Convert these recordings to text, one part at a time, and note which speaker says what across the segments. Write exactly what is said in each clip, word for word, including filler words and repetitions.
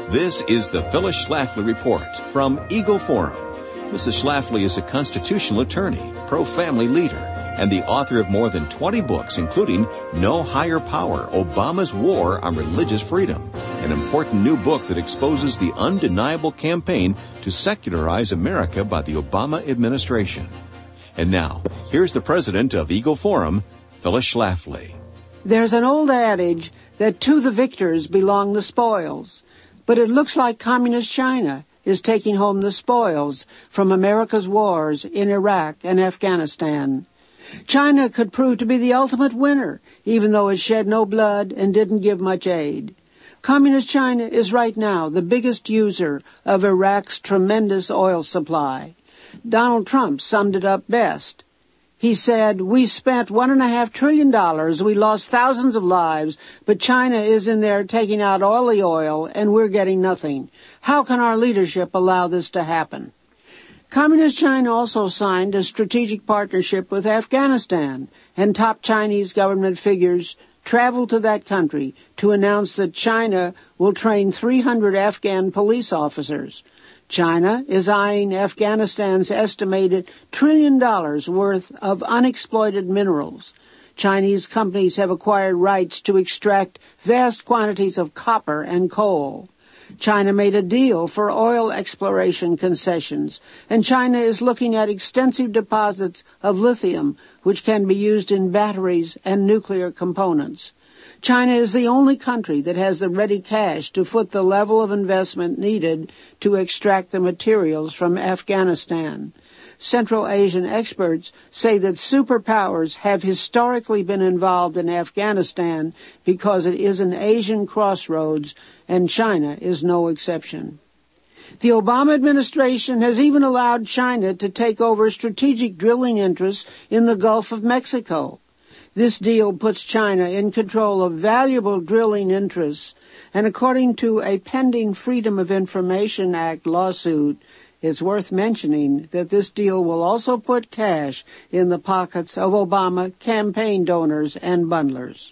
Speaker 1: This is the Phyllis Schlafly Report from Eagle Forum. Missus Schlafly is a constitutional attorney, pro-family leader, and the author of more than twenty books, including No Higher Power, Obama's War on Religious Freedom, an important new book that exposes the undeniable campaign to secularize America by the Obama administration. And now, here's the president of Eagle Forum, Phyllis Schlafly.
Speaker 2: There's an old adage that to the victors belong the spoils, but it looks like Communist China is taking home the spoils from America's wars in Iraq and Afghanistan. China could prove to be the ultimate winner, even though it shed no blood and didn't give much aid. Communist China is right now the biggest user of Iraq's tremendous oil supply. Donald Trump summed it up best. He said, "We spent one and a half trillion dollars, we lost thousands of lives, but China is in there taking out all the oil, and we're getting nothing. How can our leadership allow this to happen?" Communist China also signed a strategic partnership with Afghanistan, and top Chinese government figures traveled to that country to announce that China will train three hundred Afghan police officers. China is eyeing Afghanistan's estimated trillion dollars worth of unexploited minerals. Chinese companies have acquired rights to extract vast quantities of copper and coal. China made a deal for oil exploration concessions, and China is looking at extensive deposits of lithium, which can be used in batteries and nuclear components. China is the only country that has the ready cash to foot the level of investment needed to extract the materials from Afghanistan. Central Asian experts say that superpowers have historically been involved in Afghanistan because it is an Asian crossroads, and China is no exception. The Obama administration has even allowed China to take over strategic drilling interests in the Gulf of Mexico. This deal puts China in control of valuable drilling interests, and according to a pending Freedom of Information Act lawsuit, it's worth mentioning that this deal will also put cash in the pockets of Obama campaign donors and bundlers.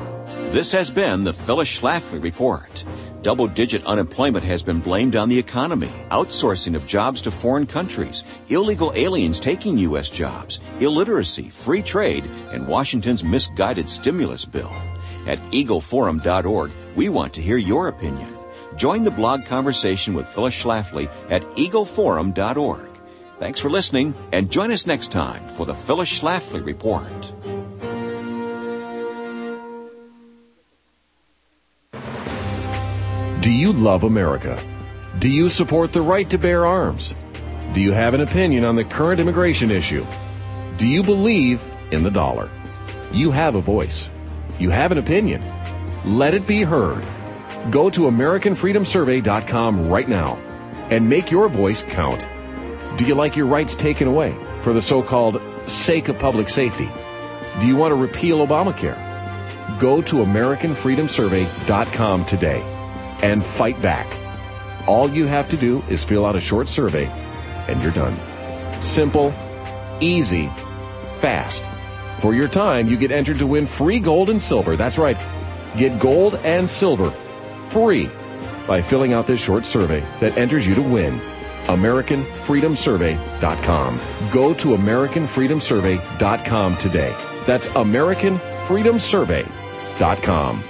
Speaker 1: This has been the Phyllis Schlafly Report. Double-digit unemployment has been blamed on the economy, outsourcing of jobs to foreign countries, illegal aliens taking U S jobs, illiteracy, free trade, and Washington's misguided stimulus bill. At eagle forum dot org, we want to hear your opinion. Join the blog conversation with Phyllis Schlafly at eagle forum dot org. Thanks for listening, and join us next time for the Phyllis Schlafly Report.
Speaker 3: Do you love America? Do you support the right to bear arms? Do you have an opinion on the current immigration issue? Do you believe in the dollar? You have a voice. You have an opinion. Let it be heard. Go to american freedom survey dot com right now and make your voice count. Do you like your rights taken away for the so-called sake of public safety? Do you want to repeal Obamacare? Go to american freedom survey dot com today and fight back. All you have to do is fill out a short survey, and you're done. Simple, easy, fast. For your time, you get entered to win free gold and silver. That's right. Get gold and silver free by filling out this short survey that enters you to win. american freedom survey dot com. Go to american freedom survey dot com today. That's american freedom survey dot com.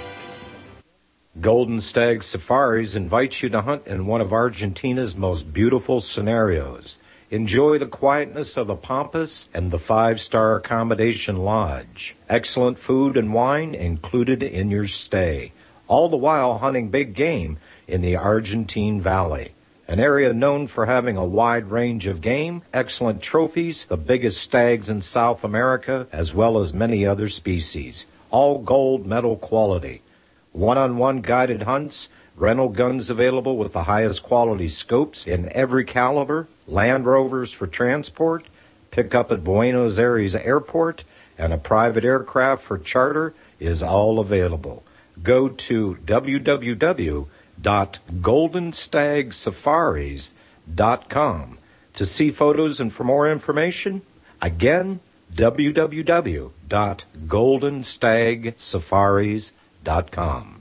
Speaker 4: Golden Stag Safaris invites you to hunt in one of Argentina's most beautiful scenarios. Enjoy the quietness of the Pampas and the five-star accommodation lodge. Excellent food and wine included in your stay, all the while hunting big game in the Argentine Valley, an area known for having a wide range of game, excellent trophies, the biggest stags in South America, as well as many other species, all gold medal quality. One-on-one guided hunts, rental guns available with the highest quality scopes in every caliber, Land Rovers for transport, pick up at Buenos Aires Airport, and a private aircraft for charter is all available. Go to w w w dot golden stag safaris dot com to see photos and for more information. Again, w w w dot golden stag safaris dot com.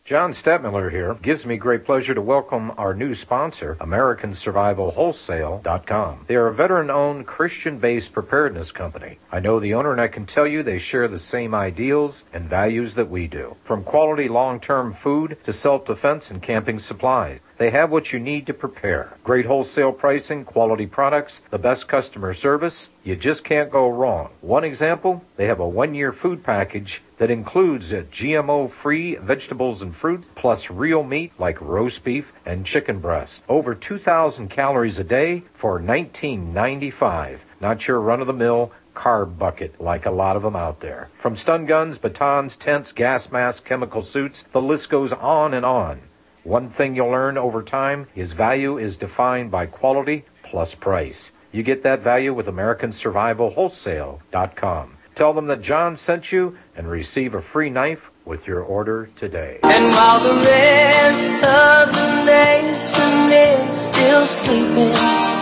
Speaker 4: John Stettmiller here. Gives me great pleasure to welcome our new sponsor, American Survival Wholesale dot com. They are a veteran-owned, Christian-based preparedness company. I know the owner, and I can tell you they share the same ideals and values that we do. From quality long-term food to self-defense and camping supplies, they have what you need to prepare. Great wholesale pricing, quality products, the best customer service. You just can't go wrong. One example, they have a one-year food package that includes G M O-free vegetables and fruit, plus real meat like roast beef and chicken breast. Over two thousand calories a day for nineteen ninety-five. Not your run-of-the-mill carb bucket like a lot of them out there. From stun guns, batons, tents, gas masks, chemical suits, the list goes on and on. One thing you'll learn over time is value is defined by quality plus price. You get that value with American Survival Wholesale dot com. Tell them that John sent you and receive a free knife with your order today.
Speaker 5: And while the rest of the nation is still sleeping,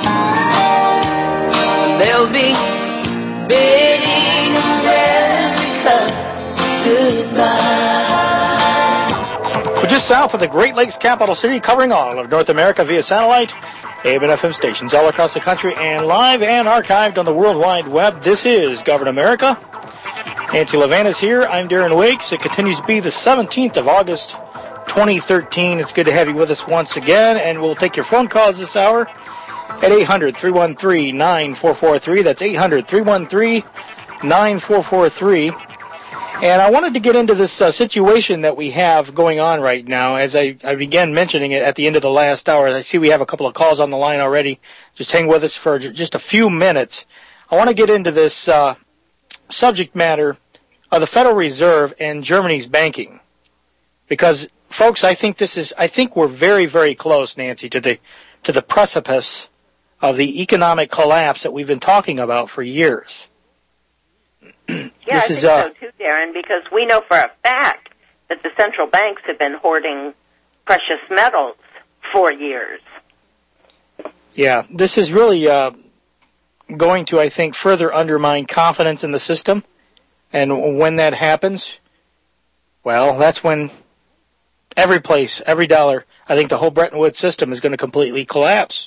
Speaker 5: they'll be bidding America goodbye.
Speaker 6: We're just south of the Great Lakes capital city, covering all of North America via satellite, A M and F M stations all across the country, and live and archived on the World Wide Web. This is Govern America. Nancy Levan is here. I'm Darren Wakes. It continues to be the seventeenth of August, twenty thirteen. It's good to have you with us once again, and we'll take your phone calls this hour at eight hundred, three one three, nine four four three. That's eight hundred, three one three, nine four four three. And I wanted to get into this uh, situation that we have going on right now. As I, I began mentioning it at the end of the last hour, I see we have a couple of calls on the line already. Just hang with us for j- just a few minutes. I want to get into this uh, subject matter of the Federal Reserve and Germany's banking. Because, folks, I think this is, I think we're very, very close, Nancy, to the, to the precipice of the economic collapse that we've been talking about for years.
Speaker 7: Yeah,
Speaker 6: this
Speaker 7: I think
Speaker 6: is, uh,
Speaker 7: so too, Darren, because we know for a fact that the central banks have been hoarding precious metals for years.
Speaker 6: Yeah, this is really uh, going to, I think, further undermine confidence in the system. And when that happens, well, that's when every place, every dollar, I think the whole Bretton Woods system is going to completely collapse.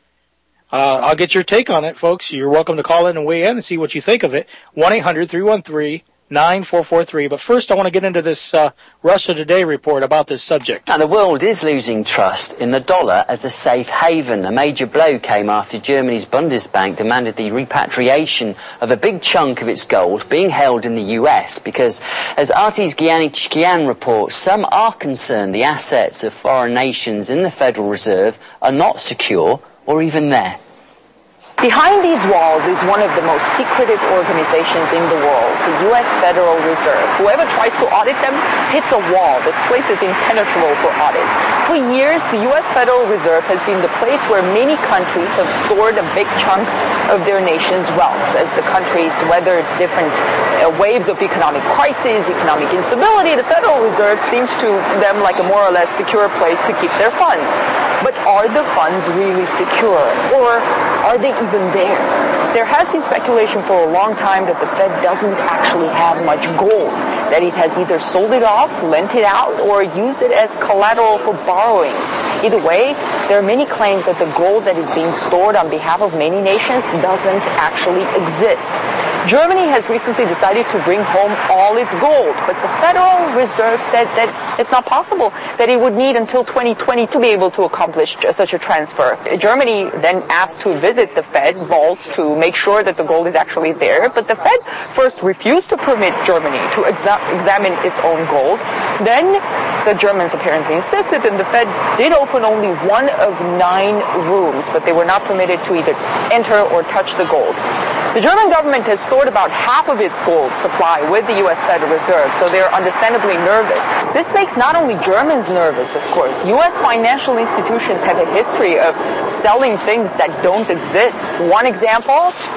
Speaker 6: Uh, I'll get your take on it, folks. You're welcome to call in and weigh in and see what you think of it. one eight hundred, three one three, nine four four three. But first, I want to get into this uh, Russia Today report about this subject.
Speaker 8: Now, the world is losing trust in the dollar as a safe haven. A major blow came after Germany's Bundesbank demanded the repatriation of a big chunk of its gold being held in the U S because, as Artis Giannichkian reports, some are concerned the assets of foreign nations in the Federal Reserve are not secure or even there.
Speaker 9: Behind these walls is one of the most secretive organizations in the world, the U S Federal Reserve. Whoever tries to audit them hits a wall. This place is impenetrable for audits. For years, the U S Federal Reserve has been the place where many countries have stored a big chunk of their nation's wealth. As the countries weathered different uh, waves of economic crisis, economic instability, the Federal Reserve seems to them like a more or less secure place to keep their funds. But are the funds really secure? Or are they even there? There has been speculation for a long time that the Fed doesn't actually have much gold, that it has either sold it off, lent it out, or used it as collateral for borrowings. Either way, there are many claims that the gold that is being stored on behalf of many nations doesn't actually exist. Germany has recently decided to bring home all its gold, but the Federal Reserve said that it's not possible, that it would need until twenty twenty to be able to accomplish such a transfer. Germany then asked to visit the Fed vaults to make sure that the gold is actually there, but the Fed first refused to permit Germany to exa- examine its own gold. Then the Germans apparently insisted, and the Fed did open only one of nine rooms, but they were not permitted to either enter or touch the gold. The German government has stored about half of its gold supply with the U S Federal Reserve, so they're understandably nervous. This makes not only Germans nervous, of course. U S financial institutions have a history of selling things that don't exist. One example,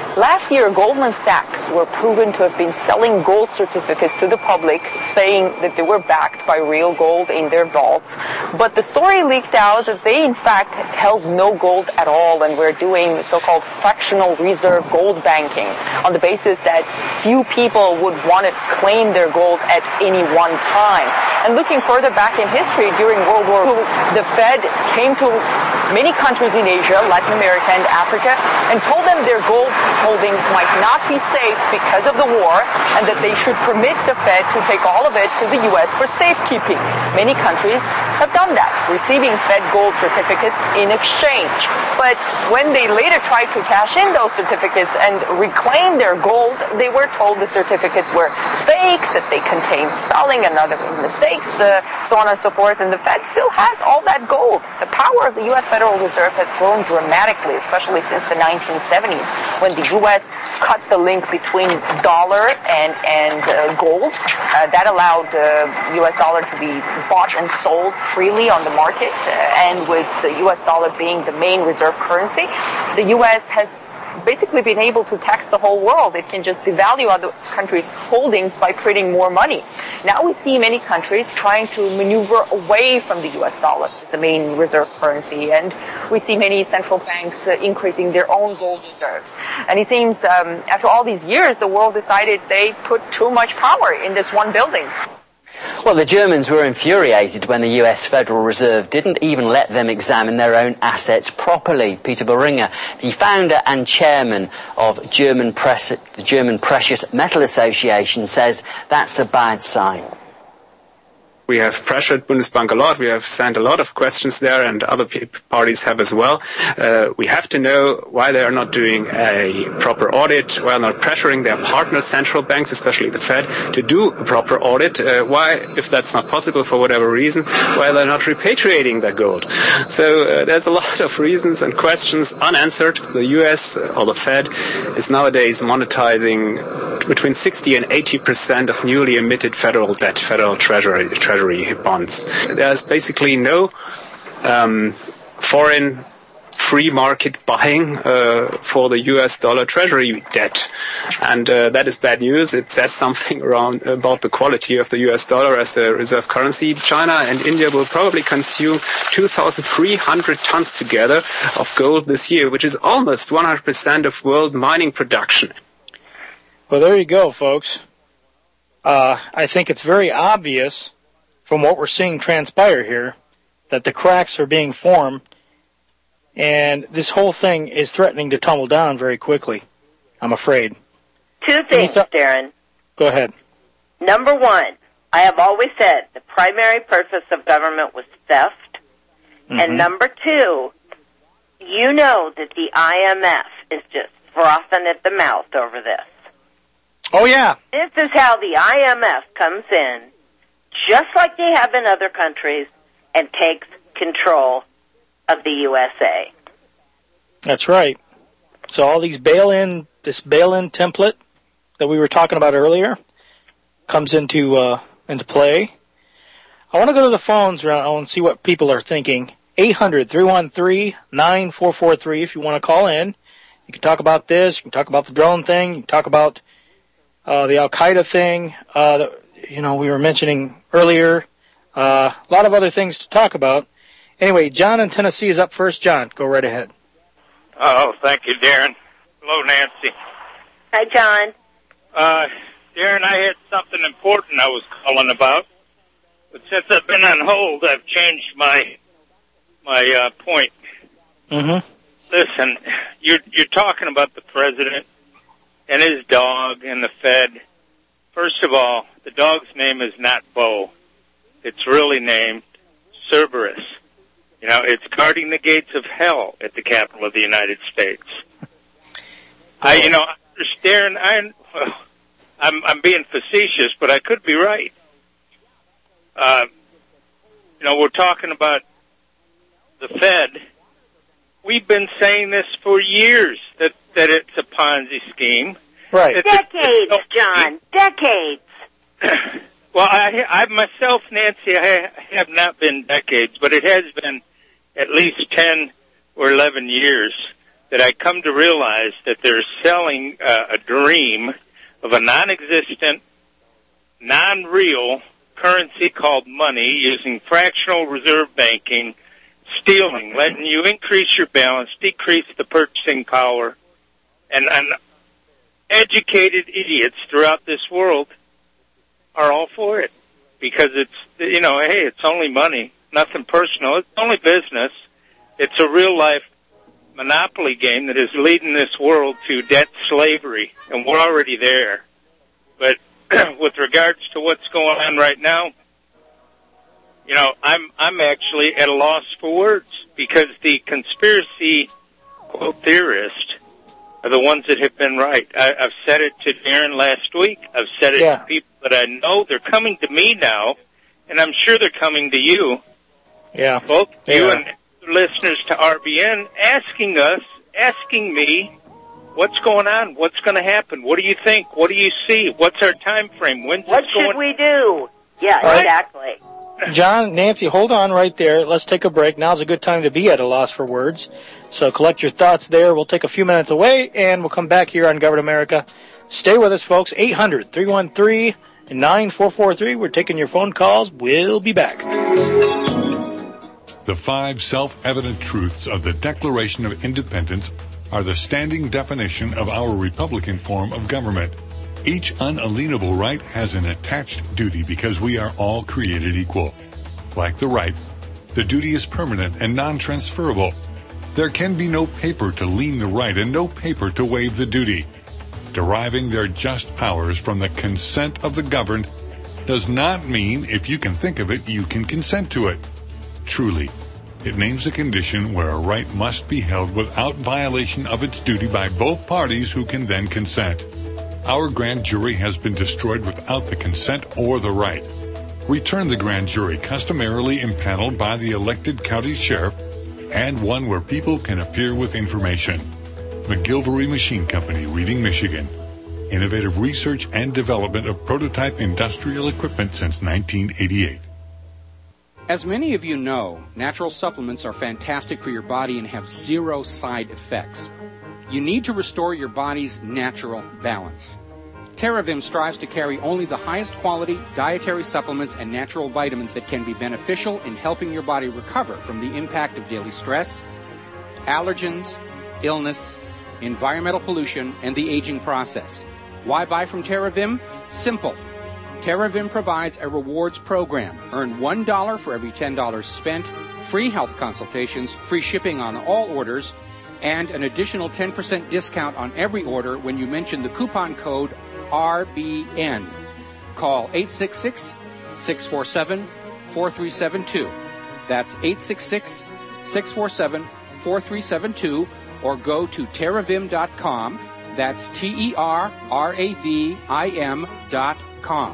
Speaker 9: Last year, Goldman Sachs were proven to have been selling gold certificates to the public, saying that they were backed by real gold in their vaults. But the story leaked out that they, in fact, held no gold at all and were doing so-called fractional reserve gold banking on the basis that few people would want to claim their gold at any one time. And looking further back in history, during World War Two, the Fed came to many countries in Asia, Latin America, and Africa and told them their gold holdings might not be safe because of the war and that they should permit the Fed to take all of it to the U S for safekeeping. Many countries have done that, receiving Fed gold certificates in exchange. But when they later tried to cash in those certificates and reclaim their gold, they were told the certificates were fake, that they contained spelling and other mistakes, uh, so on and so forth. And the Fed still has all that gold. The power of the U S Federal Reserve has grown dramatically, especially since the nineteen seventies, when the U S cut the link between dollar and, and uh, gold. Uh, that allowed the uh, U S dollar to be bought and sold freely on the market. Uh, and with the U S dollar being the main reserve currency, the U S has basically been able to tax the whole world. It can just devalue other countries' holdings by printing more money. Now we see many countries trying to maneuver away from the U S dollar as the main reserve currency, and we see many central banks uh, increasing their own gold reserves. And it seems um, after all these years, the world decided they put too much power in this one building.
Speaker 8: Well, the Germans were infuriated when the U S Federal Reserve didn't even let them examine their own assets properly. Peter Boehringer, the founder and chairman of German Press, the German Precious Metal Association, says that's a bad sign.
Speaker 10: We have pressured Bundesbank a lot. We have sent a lot of questions there, and other parties have as well. Uh, we have to know why they are not doing a proper audit, why they're not pressuring their partner central banks, especially the Fed, to do a proper audit. Uh, why, if that's not possible for whatever reason, why they're not repatriating their gold. So uh, there's a lot of reasons and questions unanswered. The U S or the Fed is nowadays monetizing between sixty and eighty percent of newly emitted federal debt, federal treasury, treasury bonds. There's basically no um, foreign free market buying uh, for the U S dollar treasury debt, and uh, that is bad news. It says something around about the quality of the U S dollar as a reserve currency. China and India will probably consume two thousand three hundred tons together of gold this year, which is almost one hundred percent of world mining production.
Speaker 6: Well, there you go, folks. Uh, I think it's very obvious from what we're seeing transpire here that the cracks are being formed, and this whole thing is threatening to tumble down very quickly, I'm afraid.
Speaker 7: Two things, th- Darren.
Speaker 6: Go ahead.
Speaker 7: Number one, I have always said the primary purpose of government was theft. Mm-hmm. And number two, you know that the I M F is just frothing at the mouth over this.
Speaker 6: Oh, yeah.
Speaker 7: This is how the I M F comes in, just like they have in other countries, and takes control of the U S A.
Speaker 6: That's right. So all these bail-in, this bail-in template that we were talking about earlier comes into uh, into play. I want to go to the phones around and see what people are thinking. eight hundred, three one three, nine four four three if you want to call in. You can talk about this. You can talk about the drone thing. You can talk about uh, the Al-Qaeda thing. Uh, the, you know, we were mentioning earlier. Uh, a lot of other things to talk about. Anyway, John in Tennessee is up first. John, go right ahead.
Speaker 11: Oh, thank you, Darren. Hello, Nancy.
Speaker 7: Hi, John.
Speaker 11: Uh, Darren, I had something important I was calling about. But since I've been on hold, I've changed my my uh, point.
Speaker 6: Mm-hmm.
Speaker 11: Listen, you're, you're talking about the president and his dog and the Fed. First of all, the dog's name is not Bo. It's really named Cerberus. You know, it's guarding the gates of hell at the capital of the United States. I, you know, Darren, I, well, I'm, I'm being facetious, but I could be right. Uh, you know, we're talking about the Fed. We've been saying this for years, that, that it's a Ponzi scheme.
Speaker 6: Right.
Speaker 11: It's
Speaker 7: decades, a, John, decades.
Speaker 11: Well, I, I myself, Nancy, I have not been decades, but it has been at least ten or eleven years that I come to realize that they're selling uh, a dream of a non-existent, non-real currency called money using fractional reserve banking, stealing, letting you increase your balance, decrease the purchasing power, and, and educated idiots throughout this world are all for it because it's, you know, hey, it's only money, nothing personal. It's only business. It's a real-life monopoly game that is leading this world to debt slavery, and we're already there. But with regards to what's going on right now, you know, I'm I'm actually at a loss for words because the conspiracy quote theorists are the ones that have been right. I, I've said it to Darren last week. I've said it
Speaker 6: yeah.
Speaker 11: to people that I know. They're coming to me now, and I'm sure they're coming to you.
Speaker 6: Yeah,
Speaker 11: both you
Speaker 6: are.
Speaker 11: and listeners to R B N, asking us, asking me, what's going on? What's going to happen? What do you think? What do you see? What's our time frame? When's
Speaker 7: what
Speaker 11: this
Speaker 7: should
Speaker 11: going?
Speaker 7: we do? Yeah,
Speaker 6: right.
Speaker 7: exactly.
Speaker 6: John, Nancy, hold on right there. Let's take a break. Now's a good time to be at a loss for words. So collect your thoughts there. We'll take a few minutes away, and we'll come back here on Govern America. Stay with us, folks. eight hundred, three one three, nine four four three. We're taking your phone calls. We'll be back.
Speaker 12: The five self-evident truths of the Declaration of Independence are the standing definition of our Republican form of government. Each unalienable right has an attached duty because we are all created equal. Like the right, the duty is permanent and non-transferable. There can be no paper to lien the right and no paper to waive the duty. Deriving their just powers from the consent of the governed does not mean if you can think of it, you can consent to it. Truly, it names a condition where a right must be held without violation of its duty by both parties who can then consent. Our grand jury has been destroyed without the consent or the right. Return the grand jury customarily impaneled by the elected county sheriff and one where people can appear with information. McGilvery Machine Company, Reading, Michigan. Innovative research and development of prototype industrial equipment since nineteen eighty-eight.
Speaker 13: As many of you know, natural supplements are fantastic for your body and have zero side effects. You need to restore your body's natural balance. TerraVim strives to carry only the highest quality dietary supplements and natural vitamins that can be beneficial in helping your body recover from the impact of daily stress, allergens, illness, environmental pollution, and the aging process. Why buy from TerraVim? Simple. TerraVim provides a rewards program. Earn one dollar for every ten dollars spent, free health consultations, free shipping on all orders, and an additional ten percent discount on every order when you mention the coupon code R B N. Call eight six six, six four seven, four three seven two. That's eight six six, six four seven, four three seven two, or go to terravim dot com. That's T E R R A V I M dot com.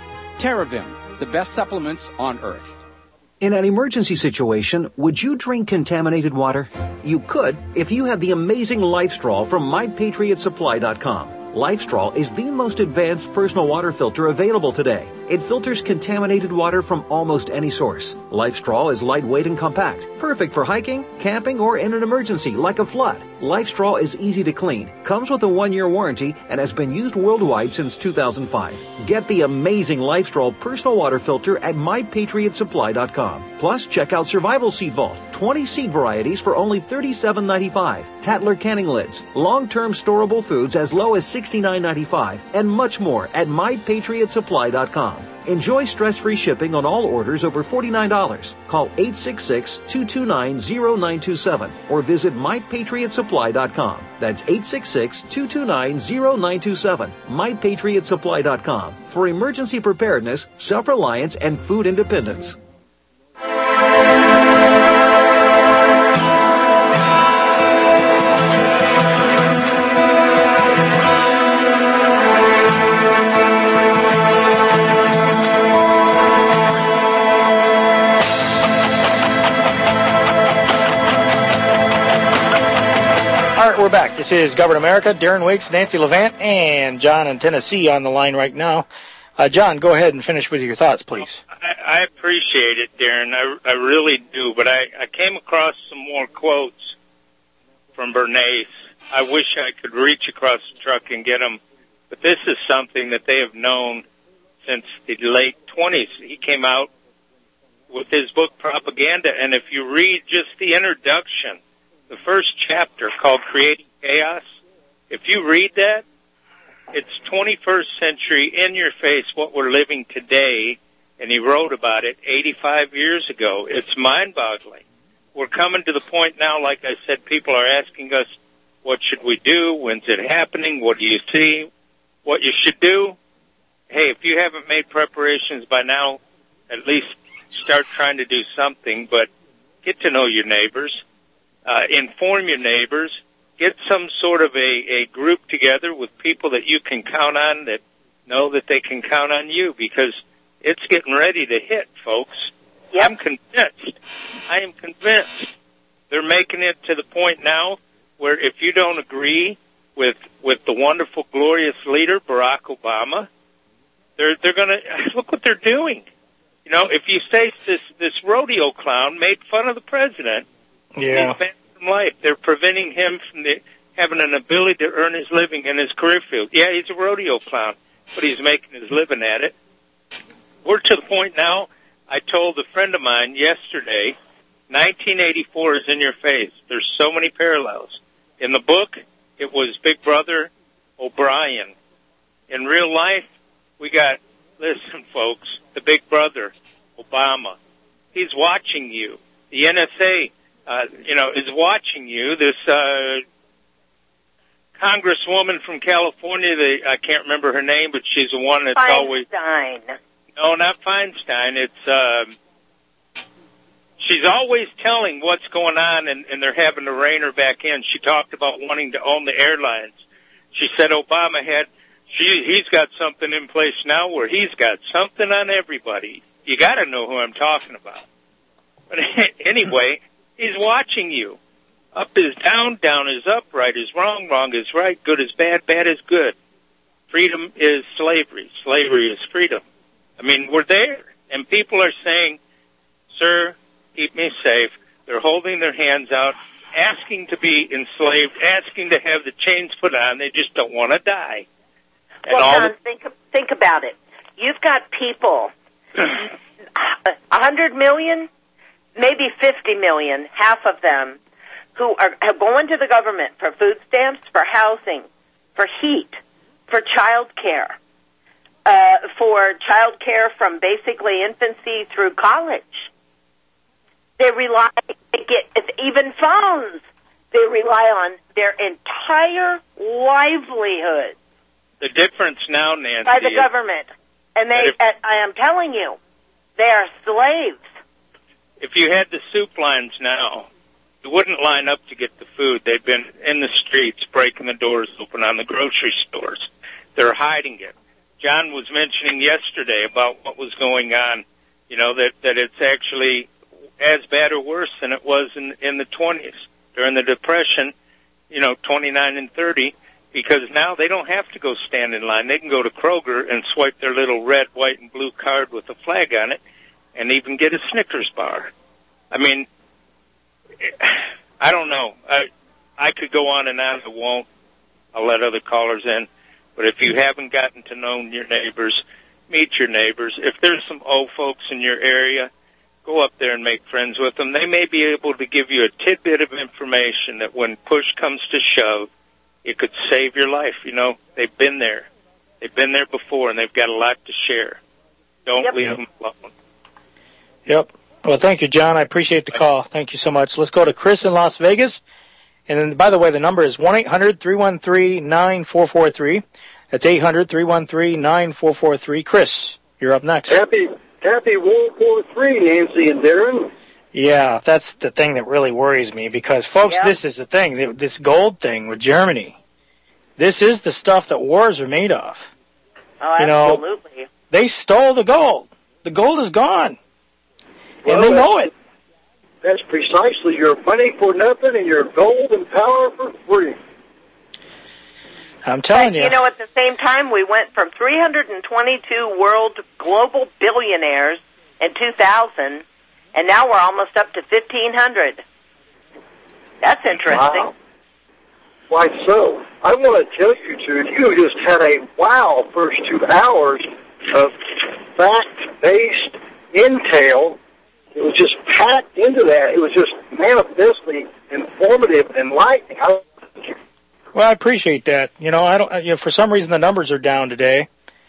Speaker 13: TerraVim, the best supplements on earth.
Speaker 14: In an emergency situation, would you drink contaminated water? You could if you had the amazing LifeStraw from my patriot supply dot com. LifeStraw is the most advanced personal water filter available today. It filters contaminated water from almost any source. LifeStraw is lightweight and compact, perfect for hiking, camping, or in an emergency like a flood. LifeStraw is easy to clean, comes with a one-year warranty, and has been used worldwide since two thousand five. Get the amazing LifeStraw personal water filter at my patriot supply dot com. Plus, check out Survival Seed Vault, twenty seed varieties for only thirty-seven ninety-five, Tatler canning lids, long-term storable foods as low as sixty-nine ninety-five, and much more at my patriot supply dot com. Enjoy stress-free shipping on all orders over forty-nine dollars. Call eight six six, two two nine, zero nine two seven or visit my patriot supply dot com. That's eight six six, two two nine, zero nine two seven, my patriot supply dot com for emergency preparedness, self-reliance, and food independence.
Speaker 6: We're back. This is Govern America. Darren Wakes, Nancy Levant, and John in Tennessee on the line right now. Uh, John, go ahead and finish with your thoughts, please.
Speaker 11: I, I appreciate it, Darren. I, I really do. But I, I came across some more quotes from Bernays. I wish I could reach across the truck and get them, but this is something that they have known since the late twenties. He came out with his book Propaganda, and if you read just the introduction, the first chapter called Creating Chaos, if you read that, it's twenty-first century, in your face, what we're living today, and he wrote about it eighty-five years ago. It's mind-boggling. We're coming to the point now, like I said, people are asking us, what should we do? When's it happening? What do you see? What you should do? Hey, if you haven't made preparations by now, at least start trying to do something, but get to know your neighbors, uh, inform your neighbors, get some sort of a, a group together with people that you can count on, that know that they can count on you, because it's getting ready to hit, folks. Yep. I'm convinced. I am convinced. They're making it to the point now where if you don't agree with with the wonderful, glorious leader, Barack Obama, they're they're going to look what they're doing. You know, if you say this this rodeo clown made fun of the president,
Speaker 6: yeah,
Speaker 11: in life, they're preventing him from the, having an ability to earn his living in his career field. Yeah, he's a rodeo clown, but he's making his living at it. We're to the point now. I told a friend of mine yesterday, nineteen eighty-four is in your face. There's so many parallels. In the book, it was Big Brother O'Brien. In real life, we got, listen, folks, the Big Brother, Obama. He's watching you. The N S A, uh, you know, is watching you. This uh, congresswoman from California, the, I can't remember her name, but she's the one that's
Speaker 7: Feinstein.
Speaker 11: always... No, not Feinstein. It's, um, she's always telling what's going on, and, and they're having to rein her back in. She talked about wanting to own the airlines. She said Obama had, she, he's got something in place now where he's got something on everybody. You gotta know who I'm talking about. But anyway, he's watching you. Up is down, down is up, right is wrong, wrong is right, good is bad, bad is good. Freedom is slavery, slavery is freedom. I mean, we're there, and people are saying, sir, keep me safe. They're holding their hands out, asking to be enslaved, asking to have the chains put on. They just don't want to die. And
Speaker 7: well,
Speaker 11: all
Speaker 7: John,
Speaker 11: the-
Speaker 7: think, think about it. You've got people, a hundred million, maybe fifty million, half of them, who are, are going to the government for food stamps, for housing, for heat, for child care. Uh, for child care from basically infancy through college. They rely, they get even phones. They rely on their entire livelihood
Speaker 11: The difference now, Nancy,
Speaker 7: by the
Speaker 11: is
Speaker 7: government. And they,
Speaker 11: if-
Speaker 7: uh, I am telling you, they are slaves.
Speaker 11: if you had the soup lines now, you wouldn't line up to get the food. They've been in the streets, breaking the doors open on the grocery stores. They're hiding it. John was mentioning yesterday about what was going on, you know, that, that it's actually as bad or worse than it was in, in the twenties, during the Depression, you know, twenty-nine and thirty, because now they don't have to go stand in line. They can go to Kroger and swipe their little red, white, and blue card with a flag on it and even get a Snickers bar. I mean, I don't know. I, I could go on and on. I won't. I'll let other callers in. But if you haven't gotten to know your neighbors, meet your neighbors. If there's some old folks in your area, go up there and make friends with them. They may be able to give you a tidbit of information that when push comes to shove, it could save your life. You know, they've been there. They've been there before, and they've got a lot to share. Don't
Speaker 7: Yep.
Speaker 11: leave them alone.
Speaker 6: Yep. Well, thank you, John. I appreciate the call. Thank you so much. Let's go to Chris in Las Vegas. And then, by the way, the number is one eight hundred three one three nine four four three. That's eight hundred three one three nine four four three. Chris, you're up next.
Speaker 15: Happy Happy World War Three, Nancy and Darren.
Speaker 6: Yeah, that's the thing that really worries me because, folks,
Speaker 7: Yeah.
Speaker 6: this is the thing. This gold thing with Germany, this is the stuff that wars are made of.
Speaker 7: Oh,
Speaker 6: You know,
Speaker 7: absolutely.
Speaker 6: They stole the gold. The gold is gone.
Speaker 15: Well,
Speaker 6: and they know it.
Speaker 15: That's precisely your money for nothing and your gold and power for free.
Speaker 6: I'm telling you.
Speaker 7: You know, at the same time, we went from three hundred twenty-two world global billionaires in two thousand, and now we're almost up to fifteen hundred. That's interesting.
Speaker 15: Wow. quite so. I want to tell you two, you just had a wow first two hours of fact-based intel. It was just packed into that. It was just manifestly informative and enlightening. I
Speaker 6: Well, I appreciate that. You know, I don't. You know, for some reason the numbers are down today,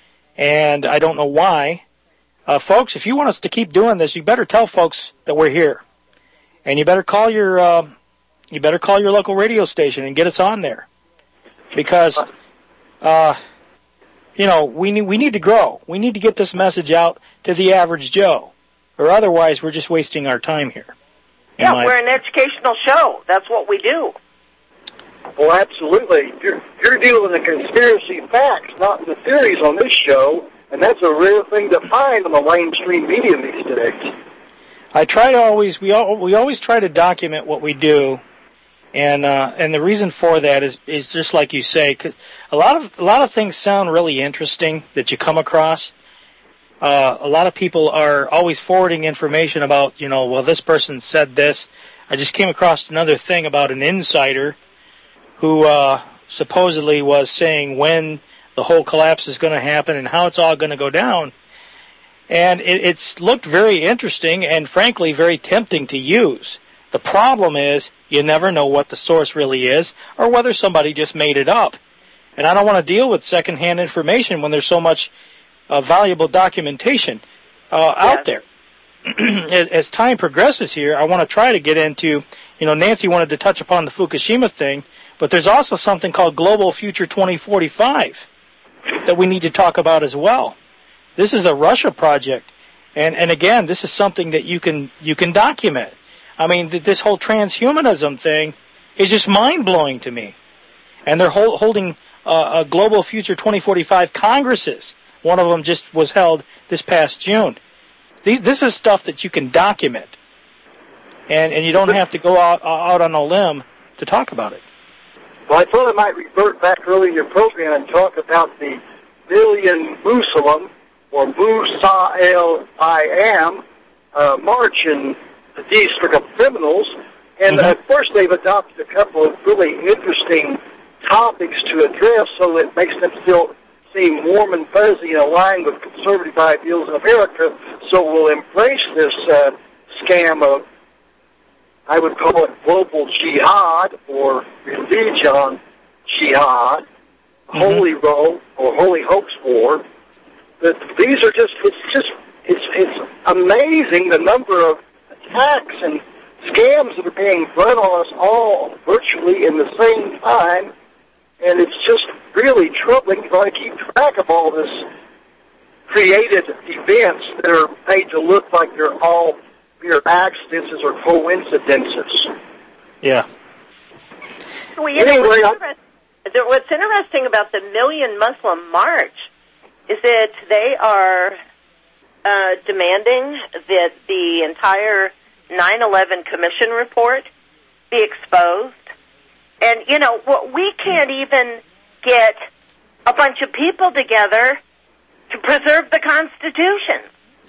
Speaker 6: and I don't know why. Uh, folks, if you want us to keep doing this, you better tell folks that we're here, and you better call your uh, you better call your local radio station and get us on there, because uh, you know we need we need to grow. We need to get this message out to the average Joe, or otherwise we're just wasting our time here.
Speaker 7: Yeah,
Speaker 6: my...
Speaker 7: we're an educational show. That's what we do.
Speaker 15: Well, absolutely. You're, you're dealing with the conspiracy facts, not the theories on this show, and that's a rare thing to find on the mainstream media these days.
Speaker 6: I try to always we all, we always try to document what we do, and uh, and the reason for that is is just like you say, 'cause a lot of a lot of things sound really interesting that you come across. Uh, a lot of people are always forwarding information about, you know, well, this person said this. I just came across another thing about an insider who uh, supposedly was saying when the whole collapse is going to happen and how it's all going to go down. And it, it's looked very interesting and, frankly, very tempting to use. The problem is you never know what the source really is or whether somebody just made it up. And I don't want to deal with secondhand information when there's so much uh, valuable documentation uh,
Speaker 7: yes.
Speaker 6: out there. As time progresses here, I want to try to get into, you know, Nancy wanted to touch upon the Fukushima thing, but there's also something called Global Future twenty forty-five that we need to talk about as well. This is a Russia project, and, and again, this is something that you can you can document. I mean, th- this whole transhumanism thing is just mind-blowing to me. And they're hol- holding uh, a Global Future twenty forty-five congresses. One of them just was held this past June. These, this is stuff that you can document, and, and you don't have to go out, out on a limb to talk about it.
Speaker 15: Well, I thought I might revert back early in your program and talk about the Million Muslim, or Musa I Am, uh, march in the District of Criminals. And mm-hmm. at first they've adopted a couple of really interesting topics to address so that it makes them still seem warm and fuzzy and aligned with conservative ideals in America. So we'll embrace this uh, scam of, I would call it global jihad or religion jihad, mm-hmm. holy roll or holy hoax war. That these are just, it's just, it's it's amazing the number of attacks and scams that are being run on us all virtually in the same time. And it's just really troubling trying to keep track of all this created events that are made to look like they're all mere accidents or coincidences.
Speaker 6: Yeah.
Speaker 7: Well, you know, anyway, what's, inter- what's interesting about the Million Muslim March is that they are uh, demanding that the entire nine eleven Commission report be exposed. And, you know, we can't even get a bunch of people together to preserve the Constitution.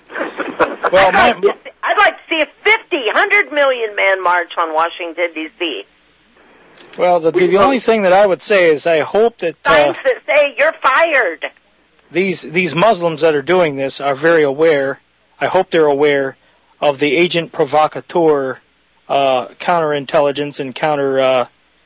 Speaker 6: Well,
Speaker 7: I'd, like to see, I'd like to see a fifty, one hundred million man march on Washington, D C
Speaker 6: Well, the, the only thing that I would say is I hope that... Uh,
Speaker 7: Signs that say, you're fired.
Speaker 6: These, these Muslims that are doing this are very aware, I hope they're aware, of the agent provocateur uh, counterintelligence and counter... Uh,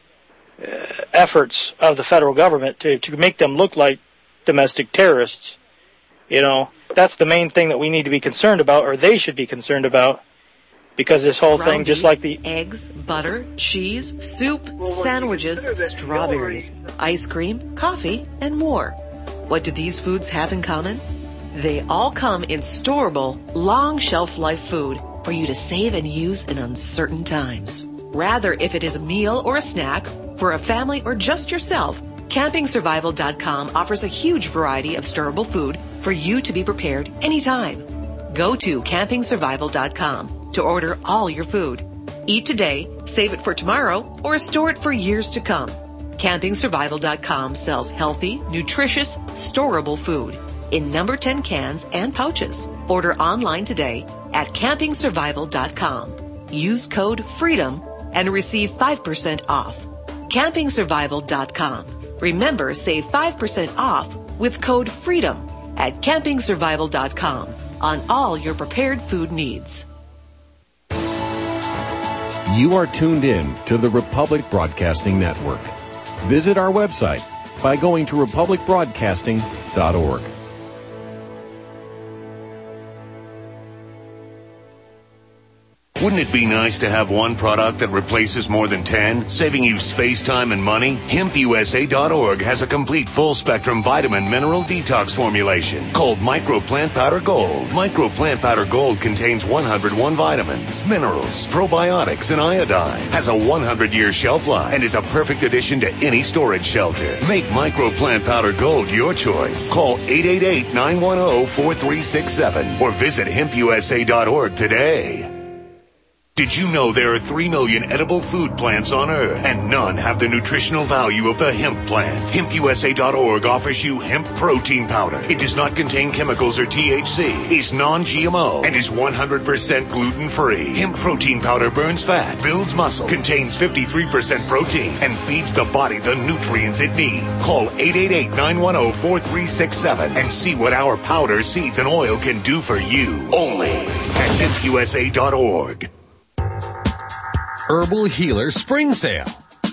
Speaker 6: Uh, efforts of the federal government to, to make them look like domestic terrorists. You know, that's the main thing that we need to be concerned about, or they should be concerned about, because this whole thing, just like the...
Speaker 16: Eggs, butter, cheese, soup, sandwiches, strawberries, ice cream, coffee, and more. What do these foods have in common? They all come in storable, long shelf life food for you to save and use in uncertain times. Rather, if it is a meal or a snack, for a family or just yourself, camping survival dot com offers a huge variety of storable food for you to be prepared anytime. Go to camping survival dot com to order all your food. Eat today, save it for tomorrow, or store it for years to come. camping survival dot com sells healthy, nutritious, storable food in number ten cans and pouches. Order online today at camping survival dot com. Use code FREEDOM and receive five percent off. camping survival dot com. Remember, save five percent off with code FREEDOM at camping survival dot com on all your prepared food needs.
Speaker 3: You are tuned in to the Republic Broadcasting Network. Visit our website by going to republic broadcasting dot org.
Speaker 17: Wouldn't it be nice to have one product that replaces more than ten, saving you space, time, and money? hemp u s a dot org has a complete full-spectrum vitamin mineral detox formulation called Micro Plant Powder Gold. Micro Plant Powder Gold contains one hundred one vitamins, minerals, probiotics, and iodine. Has a one hundred year shelf life and is a perfect addition to any storage shelter. Make Micro Plant Powder Gold your choice. Call eight eight eight, nine one zero, four three six seven or visit hemp u s a dot org today. Did you know there are three million edible food plants on Earth, and none have the nutritional value of the hemp plant? hemp u s a dot org offers you hemp protein powder. It does not contain chemicals or T H C, is non G M O, and is one hundred percent gluten-free. Hemp protein powder burns fat, builds muscle, contains fifty-three percent protein, and feeds the body the nutrients it needs. Call eight eight eight, nine one zero, four three six seven and see what our powder, seeds, and oil can do for you. Only at hemp u s a dot org.
Speaker 18: Herbal Healer Spring Sale.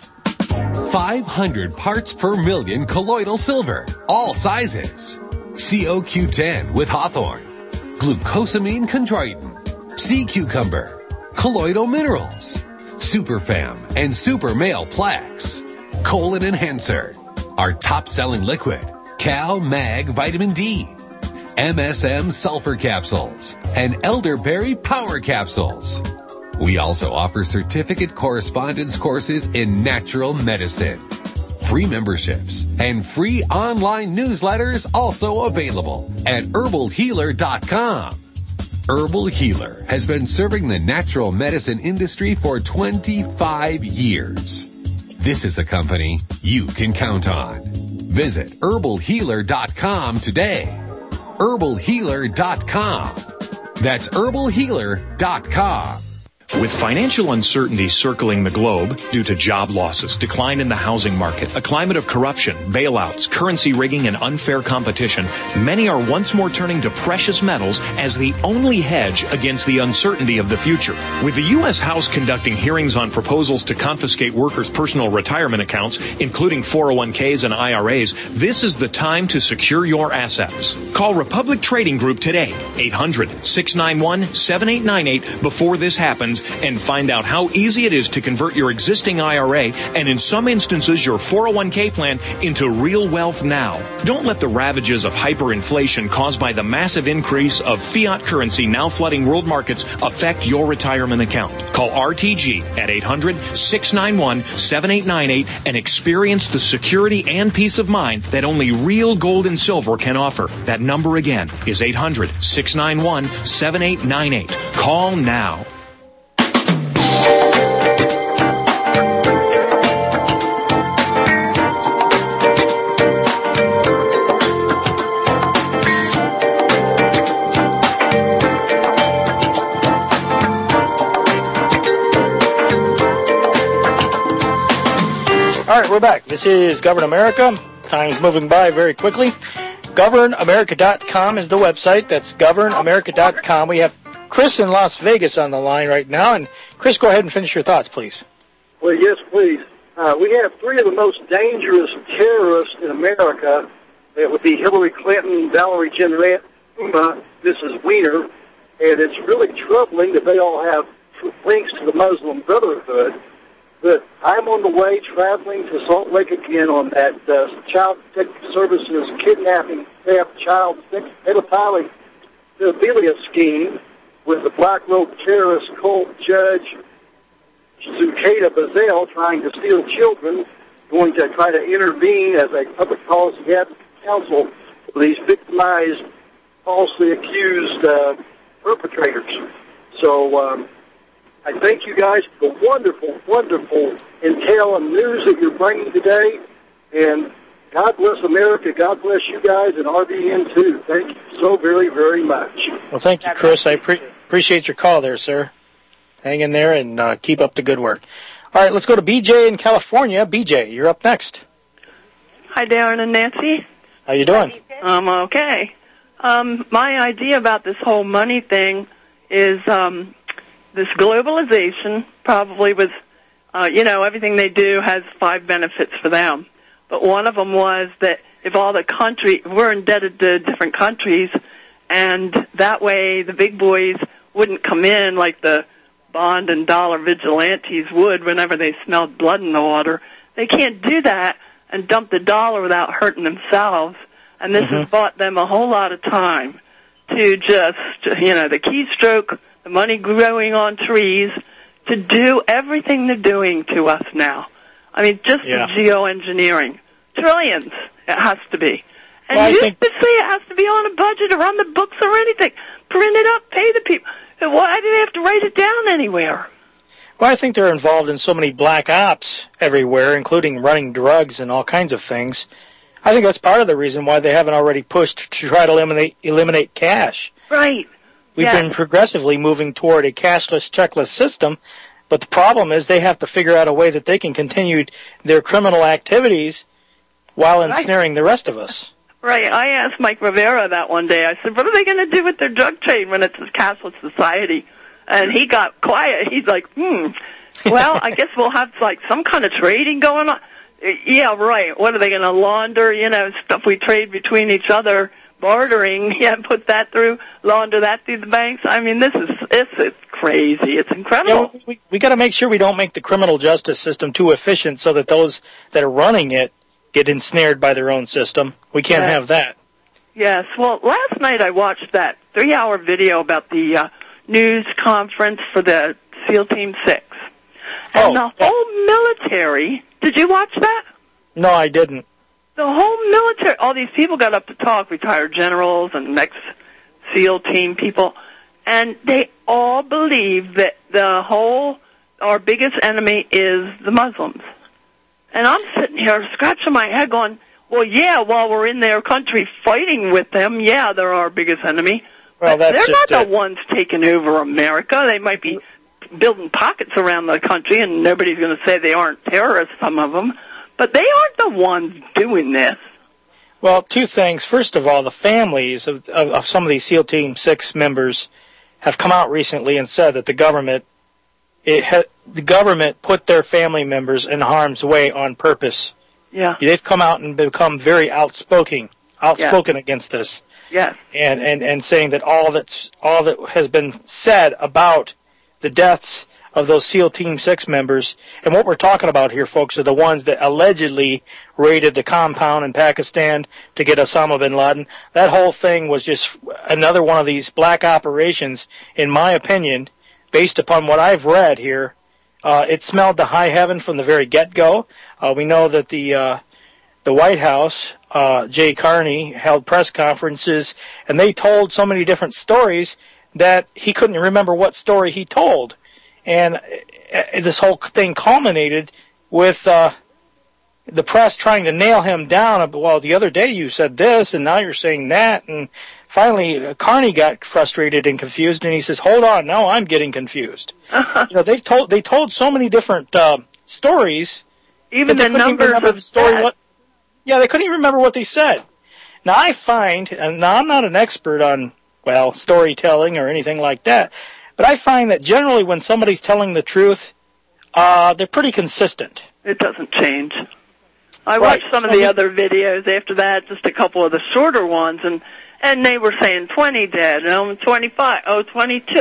Speaker 18: five hundred parts per million colloidal silver, all sizes. C O Q ten with Hawthorne, glucosamine chondroitin, sea cucumber, colloidal minerals, Superfam and Super Male Plex, colon enhancer, our top-selling liquid, Cal Mag Vitamin D, M S M sulfur capsules, and elderberry power capsules. We also offer certificate correspondence courses in natural medicine. Free memberships and free online newsletters also available at herbal healer dot com. Herbal Healer has been serving the natural medicine industry for twenty-five years. This is a company you can count on. Visit herbal healer dot com today. herbal healer dot com. That's herbal healer dot com.
Speaker 19: With financial uncertainty circling the globe due to job losses, decline in the housing market, a climate of corruption, bailouts, currency rigging, and unfair competition, many are once more turning to precious metals as the only hedge against the uncertainty of the future. With the U S House conducting hearings on proposals to confiscate workers' personal retirement accounts, including four oh one k's and I R A's, this is the time to secure your assets. Call Republic Trading Group today, eight hundred, six nine one, seven eight nine eight, before this happens, and find out how easy it is to convert your existing I R A and, in some instances, your four oh one k plan into real wealth now. Don't let the ravages of hyperinflation caused by the massive increase of fiat currency now flooding world markets affect your retirement account. Call R T G at eight hundred, six nine one, seven eight nine eight and experience the security and peace of mind that only real gold and silver can offer. That number again is eight hundred, six nine one, seven eight nine eight. Call now.
Speaker 6: All right, we're back. This is Govern America. Time's moving by very quickly. govern america dot com is the website. That's govern america dot com. We have Chris in Las Vegas on the line right now. And Chris, go ahead and finish your thoughts, please.
Speaker 15: Well, yes, please. Uh, we have three of the most dangerous terrorists in America. It would be Hillary Clinton, Valerie Jarrett, uh, Missus Weiner. And it's really troubling that they all have links to the Muslim Brotherhood. But I'm on the way traveling to Salt Lake again on that uh, Child Protective Services kidnapping, theft, child pedophilia scheme with the Black Robe terrorist cult judge Zucada Bazell trying to steal children, going to try to intervene as a public policy counsel for these victimized, falsely accused uh, perpetrators. So, um, I thank you guys for the wonderful, wonderful intel and news that you're bringing today. And God bless America. God bless you guys and R B N too. Thank you so very, very much.
Speaker 6: Well, thank you, Chris. I pre- appreciate your call there, sir. Hang in there and uh, keep up the good work. All right, let's go to B J in California. B J, you're up next.
Speaker 20: Hi, Darren and Nancy.
Speaker 6: How you doing?
Speaker 20: I'm okay. Um, my idea about this whole money thing is um, this globalization probably was, uh, you know, everything they do has five benefits for them. But one of them was that if all the country, we're indebted to different countries, and that way the big boys wouldn't come in like the bond and dollar vigilantes would whenever they smelled blood in the water. They can't do that and dump the dollar without hurting themselves. And this mm-hmm. has bought them a whole lot of time to just, you know, the keystroke, the money growing on trees, to do everything they're doing to us now. I mean, just yeah. the geoengineering. Trillions, it has to be. And well, you think... used to say it has to be on a budget or on the books or anything. Print it up, pay the people. Why do they have to write it down anywhere?
Speaker 6: Well, I think they're involved in so many black ops everywhere, including running drugs and all kinds of things. I think that's part of the reason why they haven't already pushed to try to eliminate eliminate cash.
Speaker 20: Right.
Speaker 6: We've yes. been progressively moving toward a cashless, checkless system, but the problem is they have to figure out a way that they can continue their criminal activities while ensnaring right. the rest of us.
Speaker 20: Right. I asked Mike Rivera that one day. I said, what are they going to do with their drug trade when it's a cashless society? And he got quiet. He's like, hmm, well, I guess we'll have, like, some kind of trading going on. Yeah, right. What are they going to launder, you know, stuff we trade between each other, bartering, yeah, put that through, launder that through the banks? I mean, this is, it's, it's crazy. It's incredible.
Speaker 6: Yeah, we we got to make sure we don't make the criminal justice system too efficient so that those that are running it get ensnared by their own system. We can't yes. have that.
Speaker 20: Yes. Well, last night I watched that three-hour video about the uh, news conference for the SEAL Team six. And oh, the whole military, did you watch that?
Speaker 6: No, I didn't.
Speaker 20: The whole military, all these people got up to talk, retired generals and ex-SEAL Team people, and they all believe that the whole, our biggest enemy is the Muslims. And I'm sitting here scratching my head going, well, yeah, while we're in their country fighting with them, yeah, they're our biggest enemy.
Speaker 6: Well,
Speaker 20: but
Speaker 6: that's
Speaker 20: they're not
Speaker 6: just
Speaker 20: the ones taking over America. They might be building pockets around the country, and nobody's going to say they aren't terrorists, some of them. But they aren't the ones doing this.
Speaker 6: Well, two things. First of all, the families of, of, of some of these SEAL Team six members have come out recently and said that the government it ha- the government put their family members in harm's way on purpose.
Speaker 20: Yeah.
Speaker 6: They've come out and become very outspoken, outspoken
Speaker 20: yeah.
Speaker 6: against this.
Speaker 20: Yes.
Speaker 6: And, and, and saying that all that's all that has been said about the deaths of those SEAL Team six members, and what we're talking about here, folks, are the ones that allegedly raided the compound in Pakistan to get Osama bin Laden. That whole thing was just another one of these black operations, in my opinion, based upon what I've read here. Uh, it smelled to high heaven from the very get-go. Uh, we know that the uh, the White House, uh, Jay Carney, held press conferences, and they told so many different stories that he couldn't remember what story he told. And uh, this whole thing culminated with uh, the press trying to nail him down. Well, the other day you said this, and now you're saying that. And finally, uh, Carney got frustrated and confused, and he says, hold on, now I'm getting confused. Uh-huh. You know, they've told, they told so many different uh, stories.
Speaker 20: Even the numbers of
Speaker 6: the story. What, yeah, they couldn't even remember what they said. Now, I find, and now I'm not an expert on, well, storytelling or anything like that, but I find that generally when somebody's telling the truth, uh, they're pretty consistent.
Speaker 20: It doesn't change. I
Speaker 6: right.
Speaker 20: watched some so of the other videos after that, just a couple of the shorter ones, and, and they were saying twenty dead, and twenty-five, oh, twenty-two.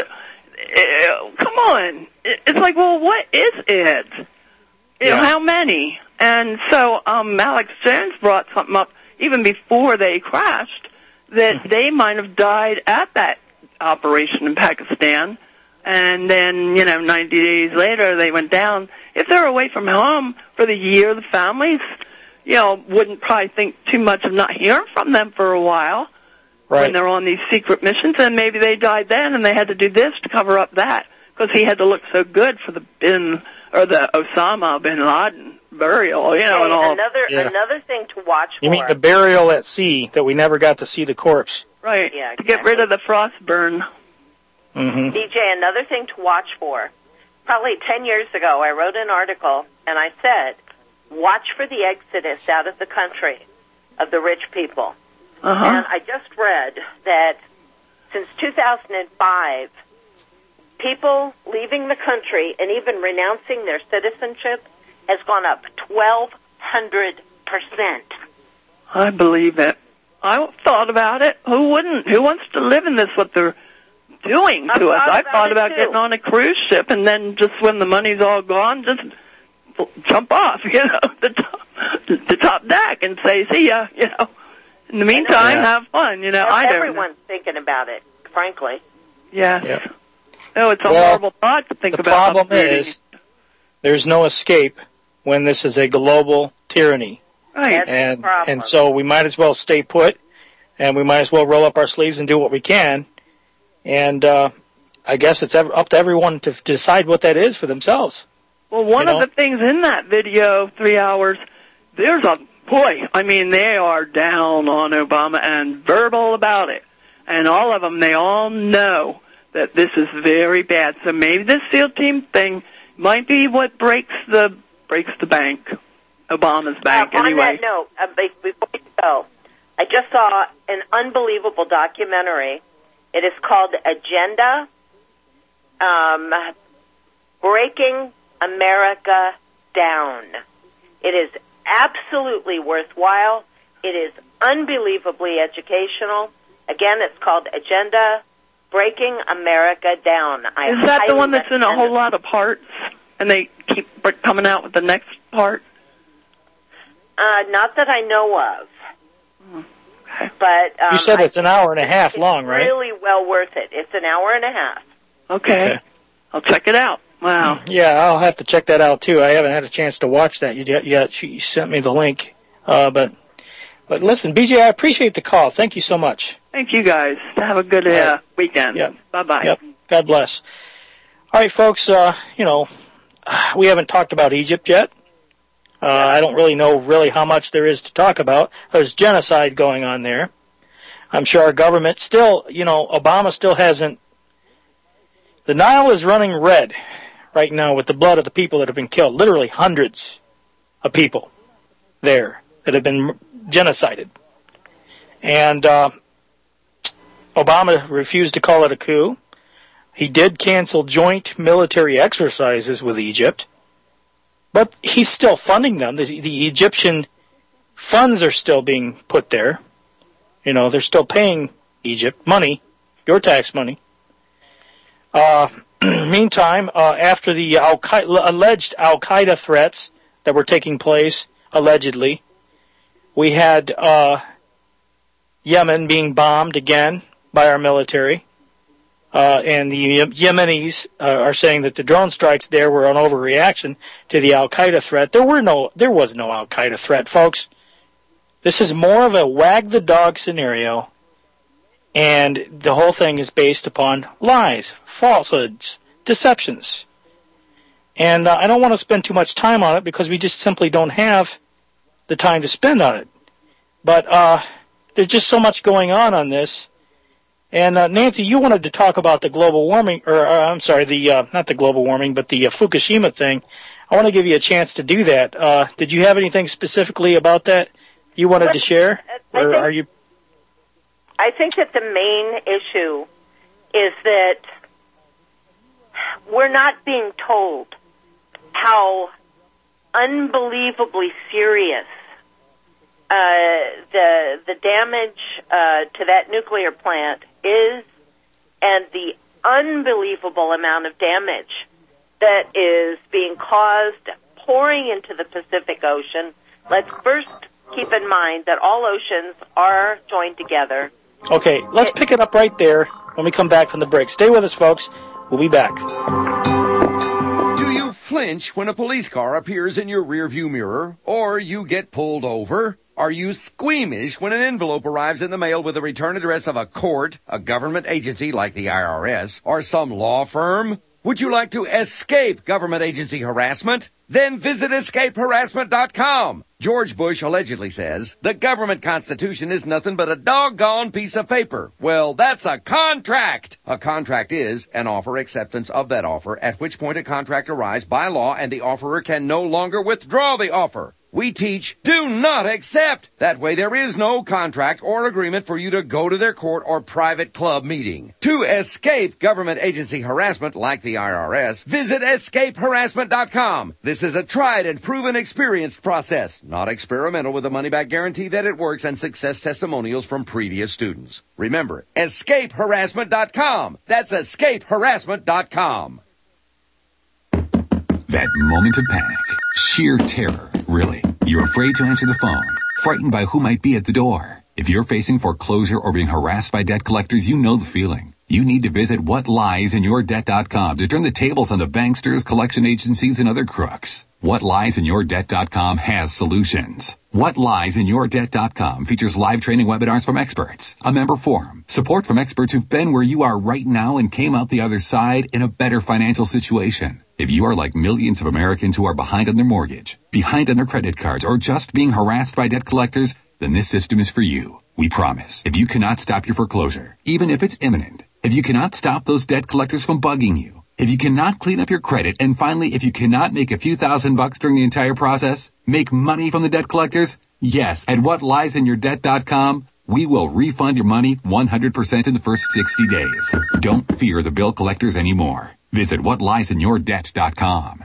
Speaker 20: Uh, come on. It's like, well, what is it? You know,
Speaker 6: yeah.
Speaker 20: how many? And so um, Alex Jones brought something up even before they crashed, that they might have died at that operation in Pakistan, and then, you know, ninety days later they went down. If they're away from home for the year, the families, you know, wouldn't probably think too much of not hearing from them for a while
Speaker 6: right.
Speaker 20: when they're on these secret missions, and maybe they died then and they had to do this to cover up that, because he had to look so good for the bin, or the Osama bin Laden burial, you know,
Speaker 7: okay,
Speaker 20: and all.
Speaker 7: Another,
Speaker 6: yeah.
Speaker 7: another thing to watch for.
Speaker 6: You mean the burial at sea, that we never got to see the corpse?
Speaker 20: Right,
Speaker 7: yeah,
Speaker 20: to
Speaker 7: exactly.
Speaker 20: get rid of the frost burn.
Speaker 6: Mm-hmm.
Speaker 7: D J, another thing to watch for probably ten years ago, I wrote an article, and I said, watch for the exodus out of the country of the rich people.
Speaker 20: Uh-huh.
Speaker 7: And I just read that since two thousand five, people leaving the country and even renouncing their citizenship has gone up twelve hundred percent.
Speaker 20: I believe it. I thought about it. Who wouldn't? Who wants to live in this, what they're doing to us? I thought about getting on a cruise ship and then just when the money's all gone, just jump off, you know, the top, the top deck and say, see ya, you know. In the meantime,
Speaker 7: Yeah.
Speaker 20: have fun, you know. I don't know.
Speaker 7: Everyone's thinking about it, frankly.
Speaker 20: Yes.
Speaker 6: Yeah.
Speaker 20: Oh, it's a
Speaker 6: Well,
Speaker 20: horrible thought to think
Speaker 6: the
Speaker 20: about.
Speaker 6: problem
Speaker 20: uprooting.
Speaker 6: is there's no escape when this is a global tyranny.
Speaker 20: Right.
Speaker 7: That's
Speaker 6: And
Speaker 7: the problem.
Speaker 6: and so we might as well stay put, and we might as well roll up our sleeves and do what we can. And uh, I guess it's ev- up to everyone to f- decide what that is for themselves.
Speaker 20: Well, one
Speaker 6: You
Speaker 20: of
Speaker 6: know?
Speaker 20: the things in that video, three hours, there's a, boy, I mean, they are down on Obama and verbal about it. And all of them, they all know that this is very bad. So maybe this SEAL team thing might be what breaks the breaks the bank, Obama's bank,
Speaker 7: Uh, on
Speaker 20: anyway.
Speaker 7: that note, uh, be- before we go, I just saw an unbelievable documentary. It is called Agenda, um, Breaking America Down. It is absolutely worthwhile. It is unbelievably educational. Again, it's called Agenda, Breaking America Down. I
Speaker 20: Is that the
Speaker 7: highly
Speaker 20: one that's in a
Speaker 7: recommend
Speaker 20: whole lot of parts, and they keep coming out with the next part?
Speaker 7: Uh, not that I know of. But um,
Speaker 6: You said it's an hour and a half
Speaker 7: it's
Speaker 6: long, right?
Speaker 7: really well worth it. It's an hour and a half.
Speaker 20: Okay.
Speaker 6: Okay.
Speaker 20: I'll check it out. Wow.
Speaker 6: Yeah, I'll have to check that out too. I haven't had a chance to watch that yet. yet. You sent me the link, uh, but but listen, B J, I appreciate the call. Thank you so much.
Speaker 20: Thank you, guys. Have a good uh, weekend.
Speaker 6: Yep.
Speaker 20: Bye-bye.
Speaker 6: Yep. God bless. All right, folks. Uh, you know, we haven't talked about Egypt yet. Uh, I don't really know really how much there is to talk about. There's genocide going on there. I'm sure our government still, you know, Obama still hasn't. The Nile is running red right now with the blood of the people that have been killed. Literally hundreds of people there that have been genocided. And uh, Obama refused to call it a coup. He did cancel joint military exercises with Egypt. But he's still funding them. The, the Egyptian funds are still being put there. You know, they're still paying Egypt money, your tax money. Uh, meantime, uh, after the Al alleged Al-Qaeda threats that were taking place, allegedly, we had uh, Yemen being bombed again by our military. Uh, and the Yemenis uh, are saying that the drone strikes there were an overreaction to the Al-Qaeda threat. There were no, there was no Al-Qaeda threat, folks. This is more of a wag the dog scenario, and the whole thing is based upon lies, falsehoods, deceptions. And uh, I don't want to spend too much time on it because we just simply don't have the time to spend on it. But uh, there's just so much going on on this. And uh, Nancy, you wanted to talk about the global warming, or uh, I'm sorry, the uh, not the global warming, but the uh, Fukushima thing. I want to give you a chance to do that. Uh, did you have anything specifically about that you wanted to share, or
Speaker 7: think,
Speaker 6: are you?
Speaker 7: I think that the main issue is that we're not being told how unbelievably serious uh, the the damage uh, to that nuclear plant is, and the unbelievable amount of damage that is being caused pouring into the Pacific Ocean. Let's first keep in mind that all oceans are joined together.
Speaker 6: Okay, let's pick it up right there when we come back from the break. Stay with us, folks. We'll be back.
Speaker 21: Do you flinch when a police car appears in your rearview mirror, or you get pulled over? Are you squeamish when an envelope arrives in the mail with the return address of a court, a government agency like the I R S, or some law firm? Would you like to escape government agency harassment? Then visit escape harassment dot com. George Bush allegedly says the government constitution is nothing but a doggone piece of paper. Well, that's a contract. A contract is an offer acceptance of that offer, at which point a contract arrives by law and the offerer can no longer withdraw the offer. We teach, do not accept. That way there is no contract or agreement for you to go to their court or private club meeting. To escape government agency harassment like the I R S, visit escape harassment dot com. This is a tried and proven experienced process, not experimental, with a money-back guarantee that it works and success testimonials from previous students. Remember, escape harassment dot com. That's escape harassment dot com.
Speaker 2: That moment of panic, sheer terror, really. You're afraid to answer the phone, frightened by who might be at the door. If you're facing foreclosure or being harassed by debt collectors, you know the feeling. You need to visit what lies in your debt dot com to turn the tables on the banksters, collection agencies, and other crooks. what lies in your debt dot com has solutions. what lies in your debt dot com features live training webinars from experts, a member forum, support from experts who've been where you are right now and came out the other side in a better financial situation. If you are like millions of Americans who are behind on their mortgage, behind on their credit cards, or just being harassed by debt collectors, then this system is for you. We promise. If you cannot stop your foreclosure, even if it's imminent, if you cannot stop those debt collectors from bugging you, if you cannot clean up your credit, and finally, if you cannot make a few thousand bucks during the entire process, make money from the debt collectors, yes, at what lies in your debt dot com, we will refund your money one hundred percent in the first sixty days. Don't fear the bill collectors anymore. Visit what lies in your debt dot com.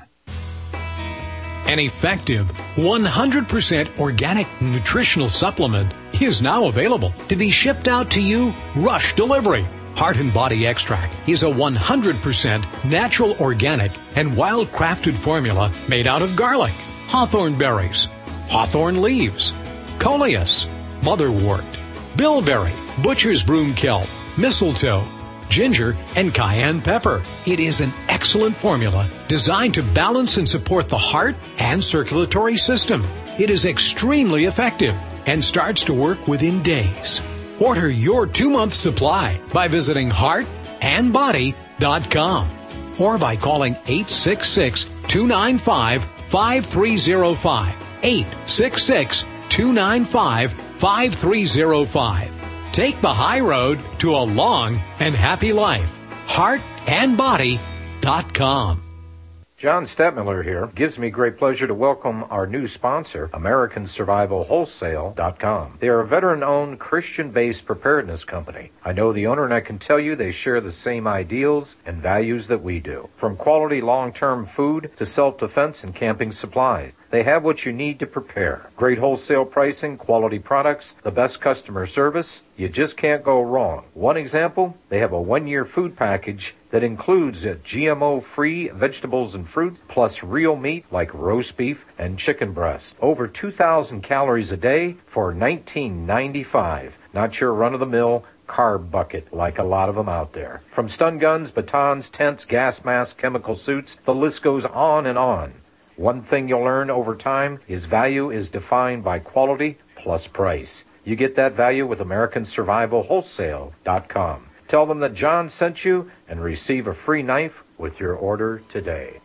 Speaker 22: An effective one hundred percent organic nutritional supplement is now available to be shipped out to you rush delivery. Heart and Body Extract is a one hundred percent natural, organic, and wild-crafted formula made out of garlic, hawthorn berries, hawthorn leaves, coleus, motherwort, bilberry, butcher's broom kelp, mistletoe, ginger, and cayenne pepper. It is an excellent formula designed to balance and support the heart and circulatory system. It is extremely effective and starts to work within days. Order your two-month supply by visiting heart and body dot com or by calling eight six six, two nine five, five three zero five, eight six six, two nine five, five three zero five. Take the high road to a long and happy life. heart and body dot com.
Speaker 4: John Stettmiller here. Gives me great pleasure to welcome our new sponsor, American Survival Wholesale dot com. They are a veteran-owned, Christian-based preparedness company. I know the owner, and I can tell you they share the same ideals and values that we do. From quality long-term food to self-defense and camping supplies, they have what you need to prepare. Great wholesale pricing, quality products, the best customer service. You just can't go wrong. One example, they have a one-year food package that includes G M O-free vegetables and fruit, plus real meat like roast beef and chicken breast. Over two thousand calories a day for nineteen ninety-five. Not your run-of-the-mill carb bucket like a lot of them out there. From stun guns, batons, tents, gas masks, chemical suits, the list goes on and on. One thing you'll learn over time is value is defined by quality plus price. You get that value with American Survival Wholesale dot com. Tell them that John sent you and receive a free knife with your order today.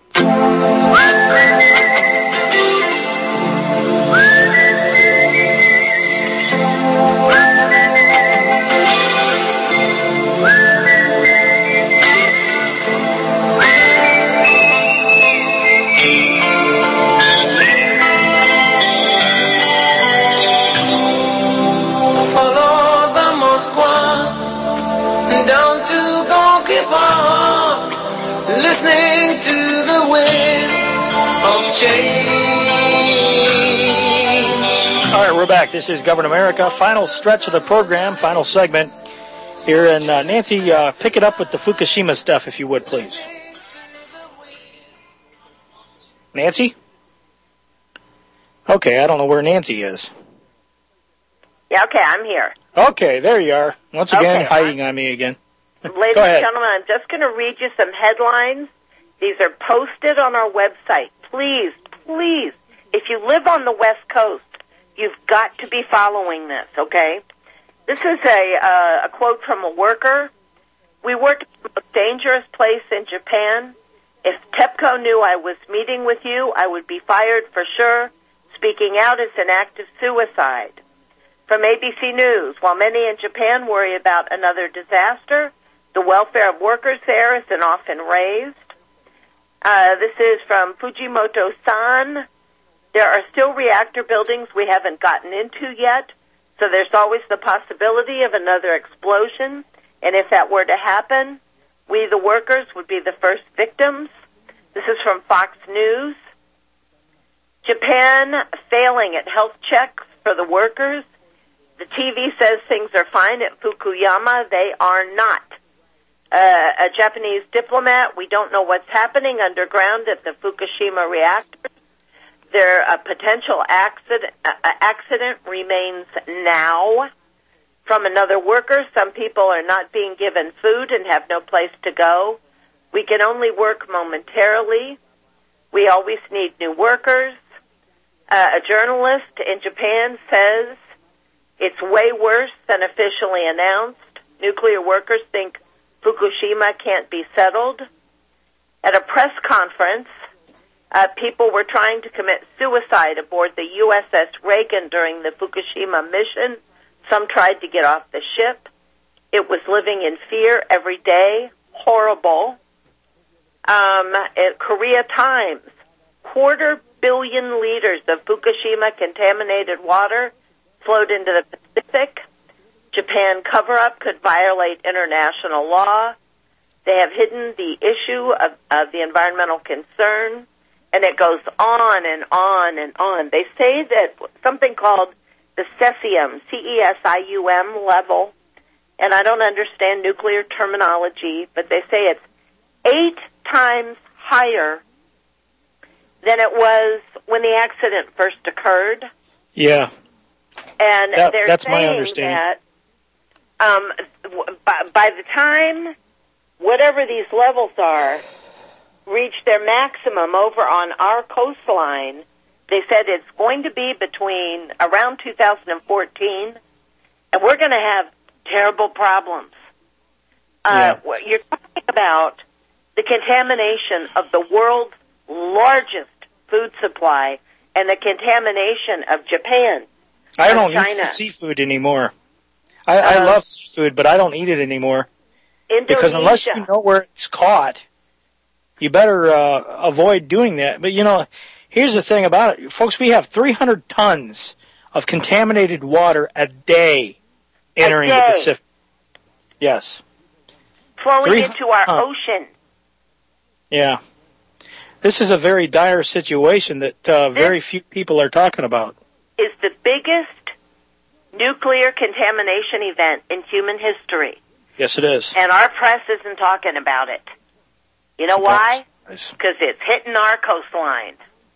Speaker 5: Follow the Moskva down to Gonky Park, listening to the wind of change.
Speaker 6: All right, we're back. This is Govern America. Final stretch of the program, final segment here. And uh, Nancy, uh, pick it up with the Fukushima stuff, if you would, please. Nancy? Okay, I don't know where Nancy is.
Speaker 7: Yeah, okay, I'm here.
Speaker 6: Okay, there you are. Once again,
Speaker 7: Okay.
Speaker 6: hiding on me again.
Speaker 7: Ladies
Speaker 6: Go
Speaker 7: and
Speaker 6: ahead.
Speaker 7: gentlemen, I'm just going to read you some headlines. These are posted on our website. Please, please, if you live on the West Coast, you've got to be following this, okay? This is a, uh, a quote from a worker. We work in the most dangerous place in Japan. If TEPCO knew I was meeting with you, I would be fired for sure. Speaking out is an act of suicide. From A B C News, while many in Japan worry about another disaster, the welfare of workers there isn't often raised. Uh, this is from Fujimoto-san. There are still reactor buildings we haven't gotten into yet, so there's always the possibility of another explosion. And if that were to happen, we, the workers, would be the first victims. This is from Fox News. Japan failing at health checks for the workers. The T V says things are fine at Fukuyama. They are not. Uh, a Japanese diplomat, we don't know what's happening underground at the Fukushima reactor. There, a potential accident, uh, accident remains now. From another worker, some people are not being given food and have no place to go. We can only work momentarily. We always need new workers. Uh, a journalist in Japan says it's way worse than officially announced. Nuclear workers think Fukushima can't be settled. At a press conference, uh, people were trying to commit suicide aboard the U S S Reagan during the Fukushima mission. Some tried to get off the ship. It was living in fear every day. Horrible. Um, at Korea Times, quarter billion liters of Fukushima contaminated water flowed into the Pacific. Japan cover-up could violate international law. They have hidden the issue of, of the environmental concern, and it goes on and on and on. They say that something called the cesium, C E S I U M level, and I don't understand nuclear terminology, but they say it's eight times higher than it was when the accident first occurred.
Speaker 6: Yeah.
Speaker 7: And
Speaker 6: that,
Speaker 7: they're
Speaker 6: that's
Speaker 7: saying
Speaker 6: my understanding.
Speaker 7: that um, by, by the time whatever these levels are reach their maximum over on our coastline, they said it's going to be between around two thousand fourteen, and we're going to have terrible problems. Uh,
Speaker 6: Yeah.
Speaker 7: You're talking about the contamination of the world's largest food supply and the contamination of Japan.
Speaker 6: I
Speaker 7: of
Speaker 6: don't
Speaker 7: China.
Speaker 6: eat seafood anymore. I, I
Speaker 7: Uh,
Speaker 6: love seafood, but I don't eat it anymore. Because unless you know where it's caught, you better uh, avoid doing that. But, you know, here's the thing about it. Folks, we have three hundred tons of contaminated water a day entering
Speaker 7: A
Speaker 6: the
Speaker 7: day.
Speaker 6: Pacific. Yes.
Speaker 7: flowing
Speaker 6: three
Speaker 7: into our
Speaker 6: hundred
Speaker 7: ocean.
Speaker 6: Yeah. This is a very dire situation that uh, very few people are talking about.
Speaker 7: Is the biggest nuclear contamination event in human history.
Speaker 6: Yes, it is.
Speaker 7: And our press isn't talking about it. You know why? Because it's hitting our coastline.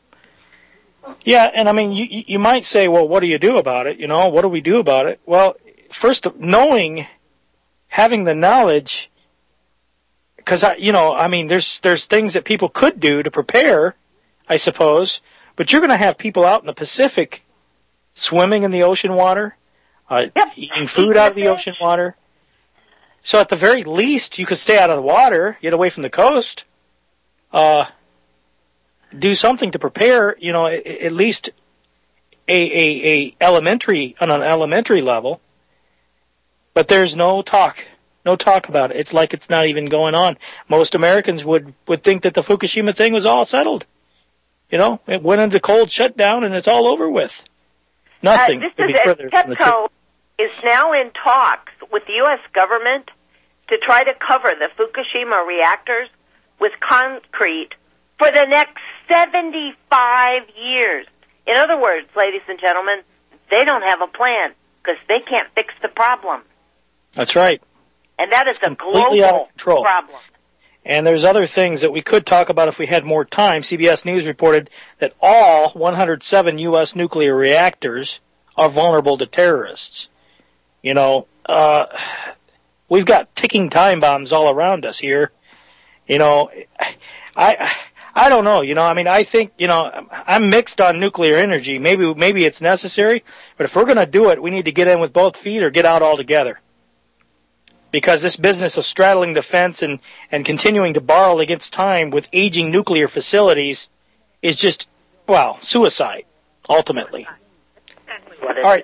Speaker 6: Yeah, and I mean, you, you might say, well, what do you do about it? You know, what do we do about it? Well, first, knowing, having the knowledge, because, I, you know, I mean, there's there's things that people could do to prepare, I suppose, but you're going to have people out in the Pacific swimming in the ocean water, uh,
Speaker 7: yep.
Speaker 6: eating food out of the ocean water. So at the very least, you could stay out of the water, get away from the coast, uh, do something to prepare, you know, at least a, a, a elementary, on an elementary level. But there's no talk, no talk about it. It's like it's not even going on. Most Americans would, would think that the Fukushima thing was all settled. You know, it went into cold shutdown and it's all over with. Nothing
Speaker 7: uh,
Speaker 6: could be
Speaker 7: is
Speaker 6: further from the truth.
Speaker 7: TEPCO is now in talks with the U S government to try to cover the Fukushima reactors with concrete for the next seventy-five years. In other words, ladies and gentlemen, they don't have a plan because they can't fix the problem.
Speaker 6: That's right.
Speaker 7: And that is a
Speaker 6: Completely out
Speaker 7: global
Speaker 6: of control.
Speaker 7: problem.
Speaker 6: And there's other things that we could talk about if we had more time. C B S News reported that all one hundred seven U S nuclear reactors are vulnerable to terrorists. You know, uh, we've got ticking time bombs all around us here. You know, I I don't know. You know, I mean, I think, you know, I'm mixed on nuclear energy. Maybe maybe it's necessary, but if we're going to do it, we need to get in with both feet or get out altogether. because this business of straddling the fence and, and continuing to borrow against time with aging nuclear facilities is just, well, suicide, ultimately. All right.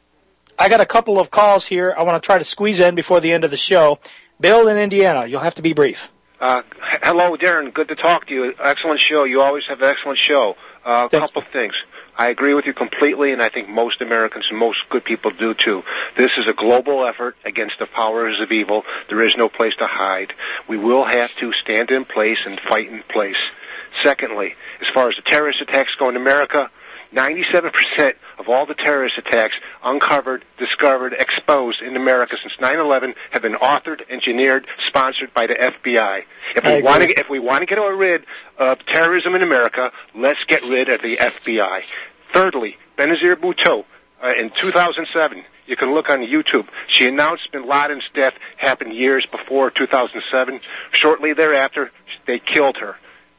Speaker 6: I got a couple of calls here I want to try to squeeze in before the end of the show. Bill in Indiana, you'll have to be brief.
Speaker 1: Uh, hello, Darren. Good to talk to you. Excellent show. You always have an excellent show. Uh, a couple of things. I agree with you completely, and I think most Americans and most good people do too. This is a global effort against the powers of evil. There is no place to hide. We will have to stand in place and fight in place. Secondly, as far as the terrorist attacks go in America, ninety-seven percent of all the terrorist attacks uncovered, discovered, exposed in America since nine eleven have been authored, engineered, sponsored by the F B I. If we want to, if we want to get rid of terrorism in America, let's get rid of the F B I. Thirdly, Benazir Bhutto, uh, in two thousand seven, you can look on YouTube. She announced bin Laden's death happened years before two thousand seven. Shortly thereafter, they killed her.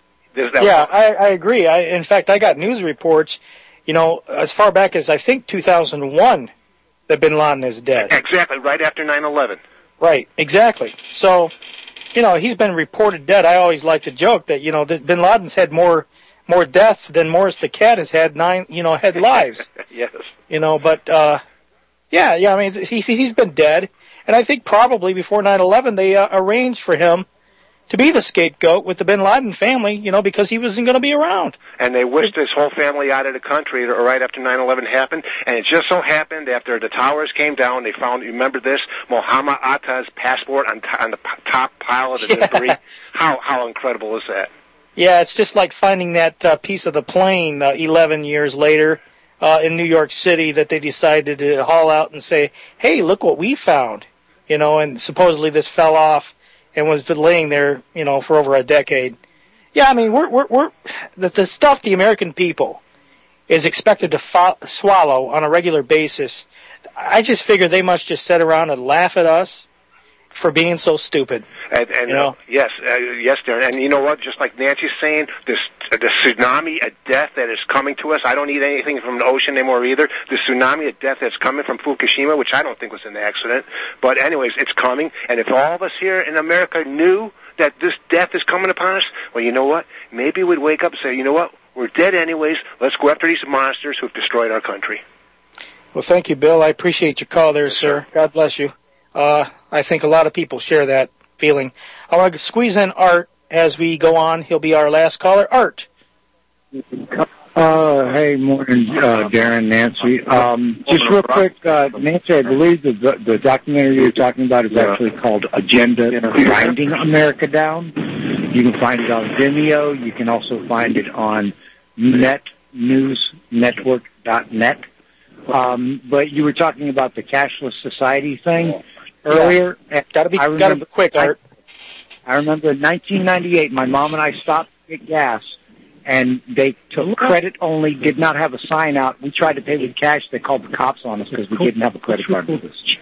Speaker 6: Yeah, I, I agree. I, in fact, I got news reports, you know, as far back as I think two thousand one, that bin Laden is dead.
Speaker 1: Exactly, right after nine eleven.
Speaker 6: Right, exactly. So, you know, he's been reported dead. I always like to joke that, you know, that bin Laden's had more more deaths than Morris the Cat has had nine, you know, had lives.
Speaker 1: Yes.
Speaker 6: You know, but, uh, yeah, yeah, I mean, he's, he's been dead. And I think probably before nine eleven they uh, arranged for him to be the scapegoat with the bin Laden family, you know, because he wasn't going to be around.
Speaker 1: And they wished his whole family out of the country right after nine eleven happened. And it just so happened after the towers came down, they found, remember this, Muhammad Atta's passport on, t- on the p- top pile of the yeah. debris. How how incredible is that?
Speaker 6: Yeah, it's just like finding that uh, piece of the plane uh, eleven years later uh, in New York City that they decided to haul out and say, hey, look what we found. You know, and supposedly this fell off and was laying there, you know, for over a decade. Yeah, I mean, we're we're we're the, the stuff the American people is expected to fo- swallow on a regular basis. I just figure they must just sit around and laugh at us for being so stupid.
Speaker 1: And, and
Speaker 6: you know?
Speaker 1: uh, yes, uh, yes, Darren. And you know what? Just like Nancy's saying, this uh, the tsunami of death that is coming to us. I don't need anything from the ocean anymore either. The tsunami of death that's coming from Fukushima, which I don't think was an accident. But anyways, it's coming. And if all of us here in America knew that this death is coming upon us, well, you know what? Maybe we'd wake up and say, you know what? We're dead anyways. Let's go after these monsters who've destroyed our country.
Speaker 6: Well, thank you, Bill. I appreciate your call there, yes, sir. sir. God bless you. Uh, I think a lot of people share that feeling. I want to squeeze in Art as we go on. He'll be our last caller. Art.
Speaker 9: Uh, hey, morning, uh, Darren, Nancy. Um, just real quick, uh, Nancy, I believe the, the documentary you're talking about is actually called Agenda Grinding America Down. You can find it on Vimeo. You can also find it on net news network dot net. Um, but you were talking about the cashless society thing earlier.
Speaker 6: Yeah. Gotta be, remember, gotta be quick, Art.
Speaker 9: I, I remember in nineteen ninety-eight, my mom and I stopped to get gas, and they took credit only, did not have a sign out. We tried to pay with cash. They called the cops on us because we didn't have a credit card with us.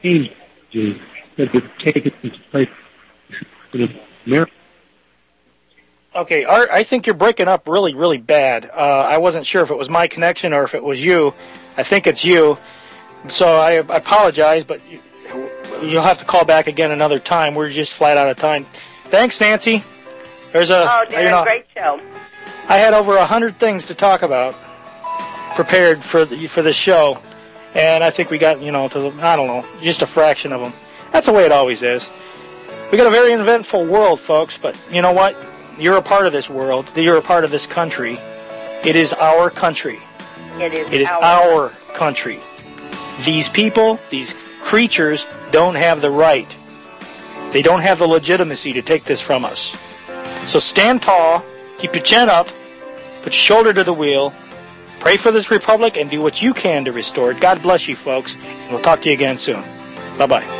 Speaker 6: Okay, Art, I think you're breaking up really, really bad. Uh, I wasn't sure if it was my connection or if it was you. I think it's you. So I, I apologize, but you, you'll have to call back again another time. We're just flat out of time. Thanks, Nancy. There's a
Speaker 7: oh, Darren,
Speaker 6: you know,
Speaker 7: great show.
Speaker 6: I had over a hundred things to talk about prepared for the, for this show, and I think we got you know to I don't know just a fraction of them. That's the way it always is. We got a very eventful world, folks. But you know what? You're a part of this world. You're a part of this country. It is our country.
Speaker 7: It is.
Speaker 6: It is
Speaker 7: our,
Speaker 6: our country. These people, these creatures, don't have the right. They don't have the legitimacy to take this from us. So stand tall, keep your chin up, put your shoulder to the wheel, pray for this republic, and do what you can to restore it. God bless you, folks. And we'll talk to you again soon. Bye-bye.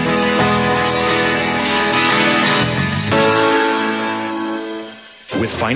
Speaker 19: With financial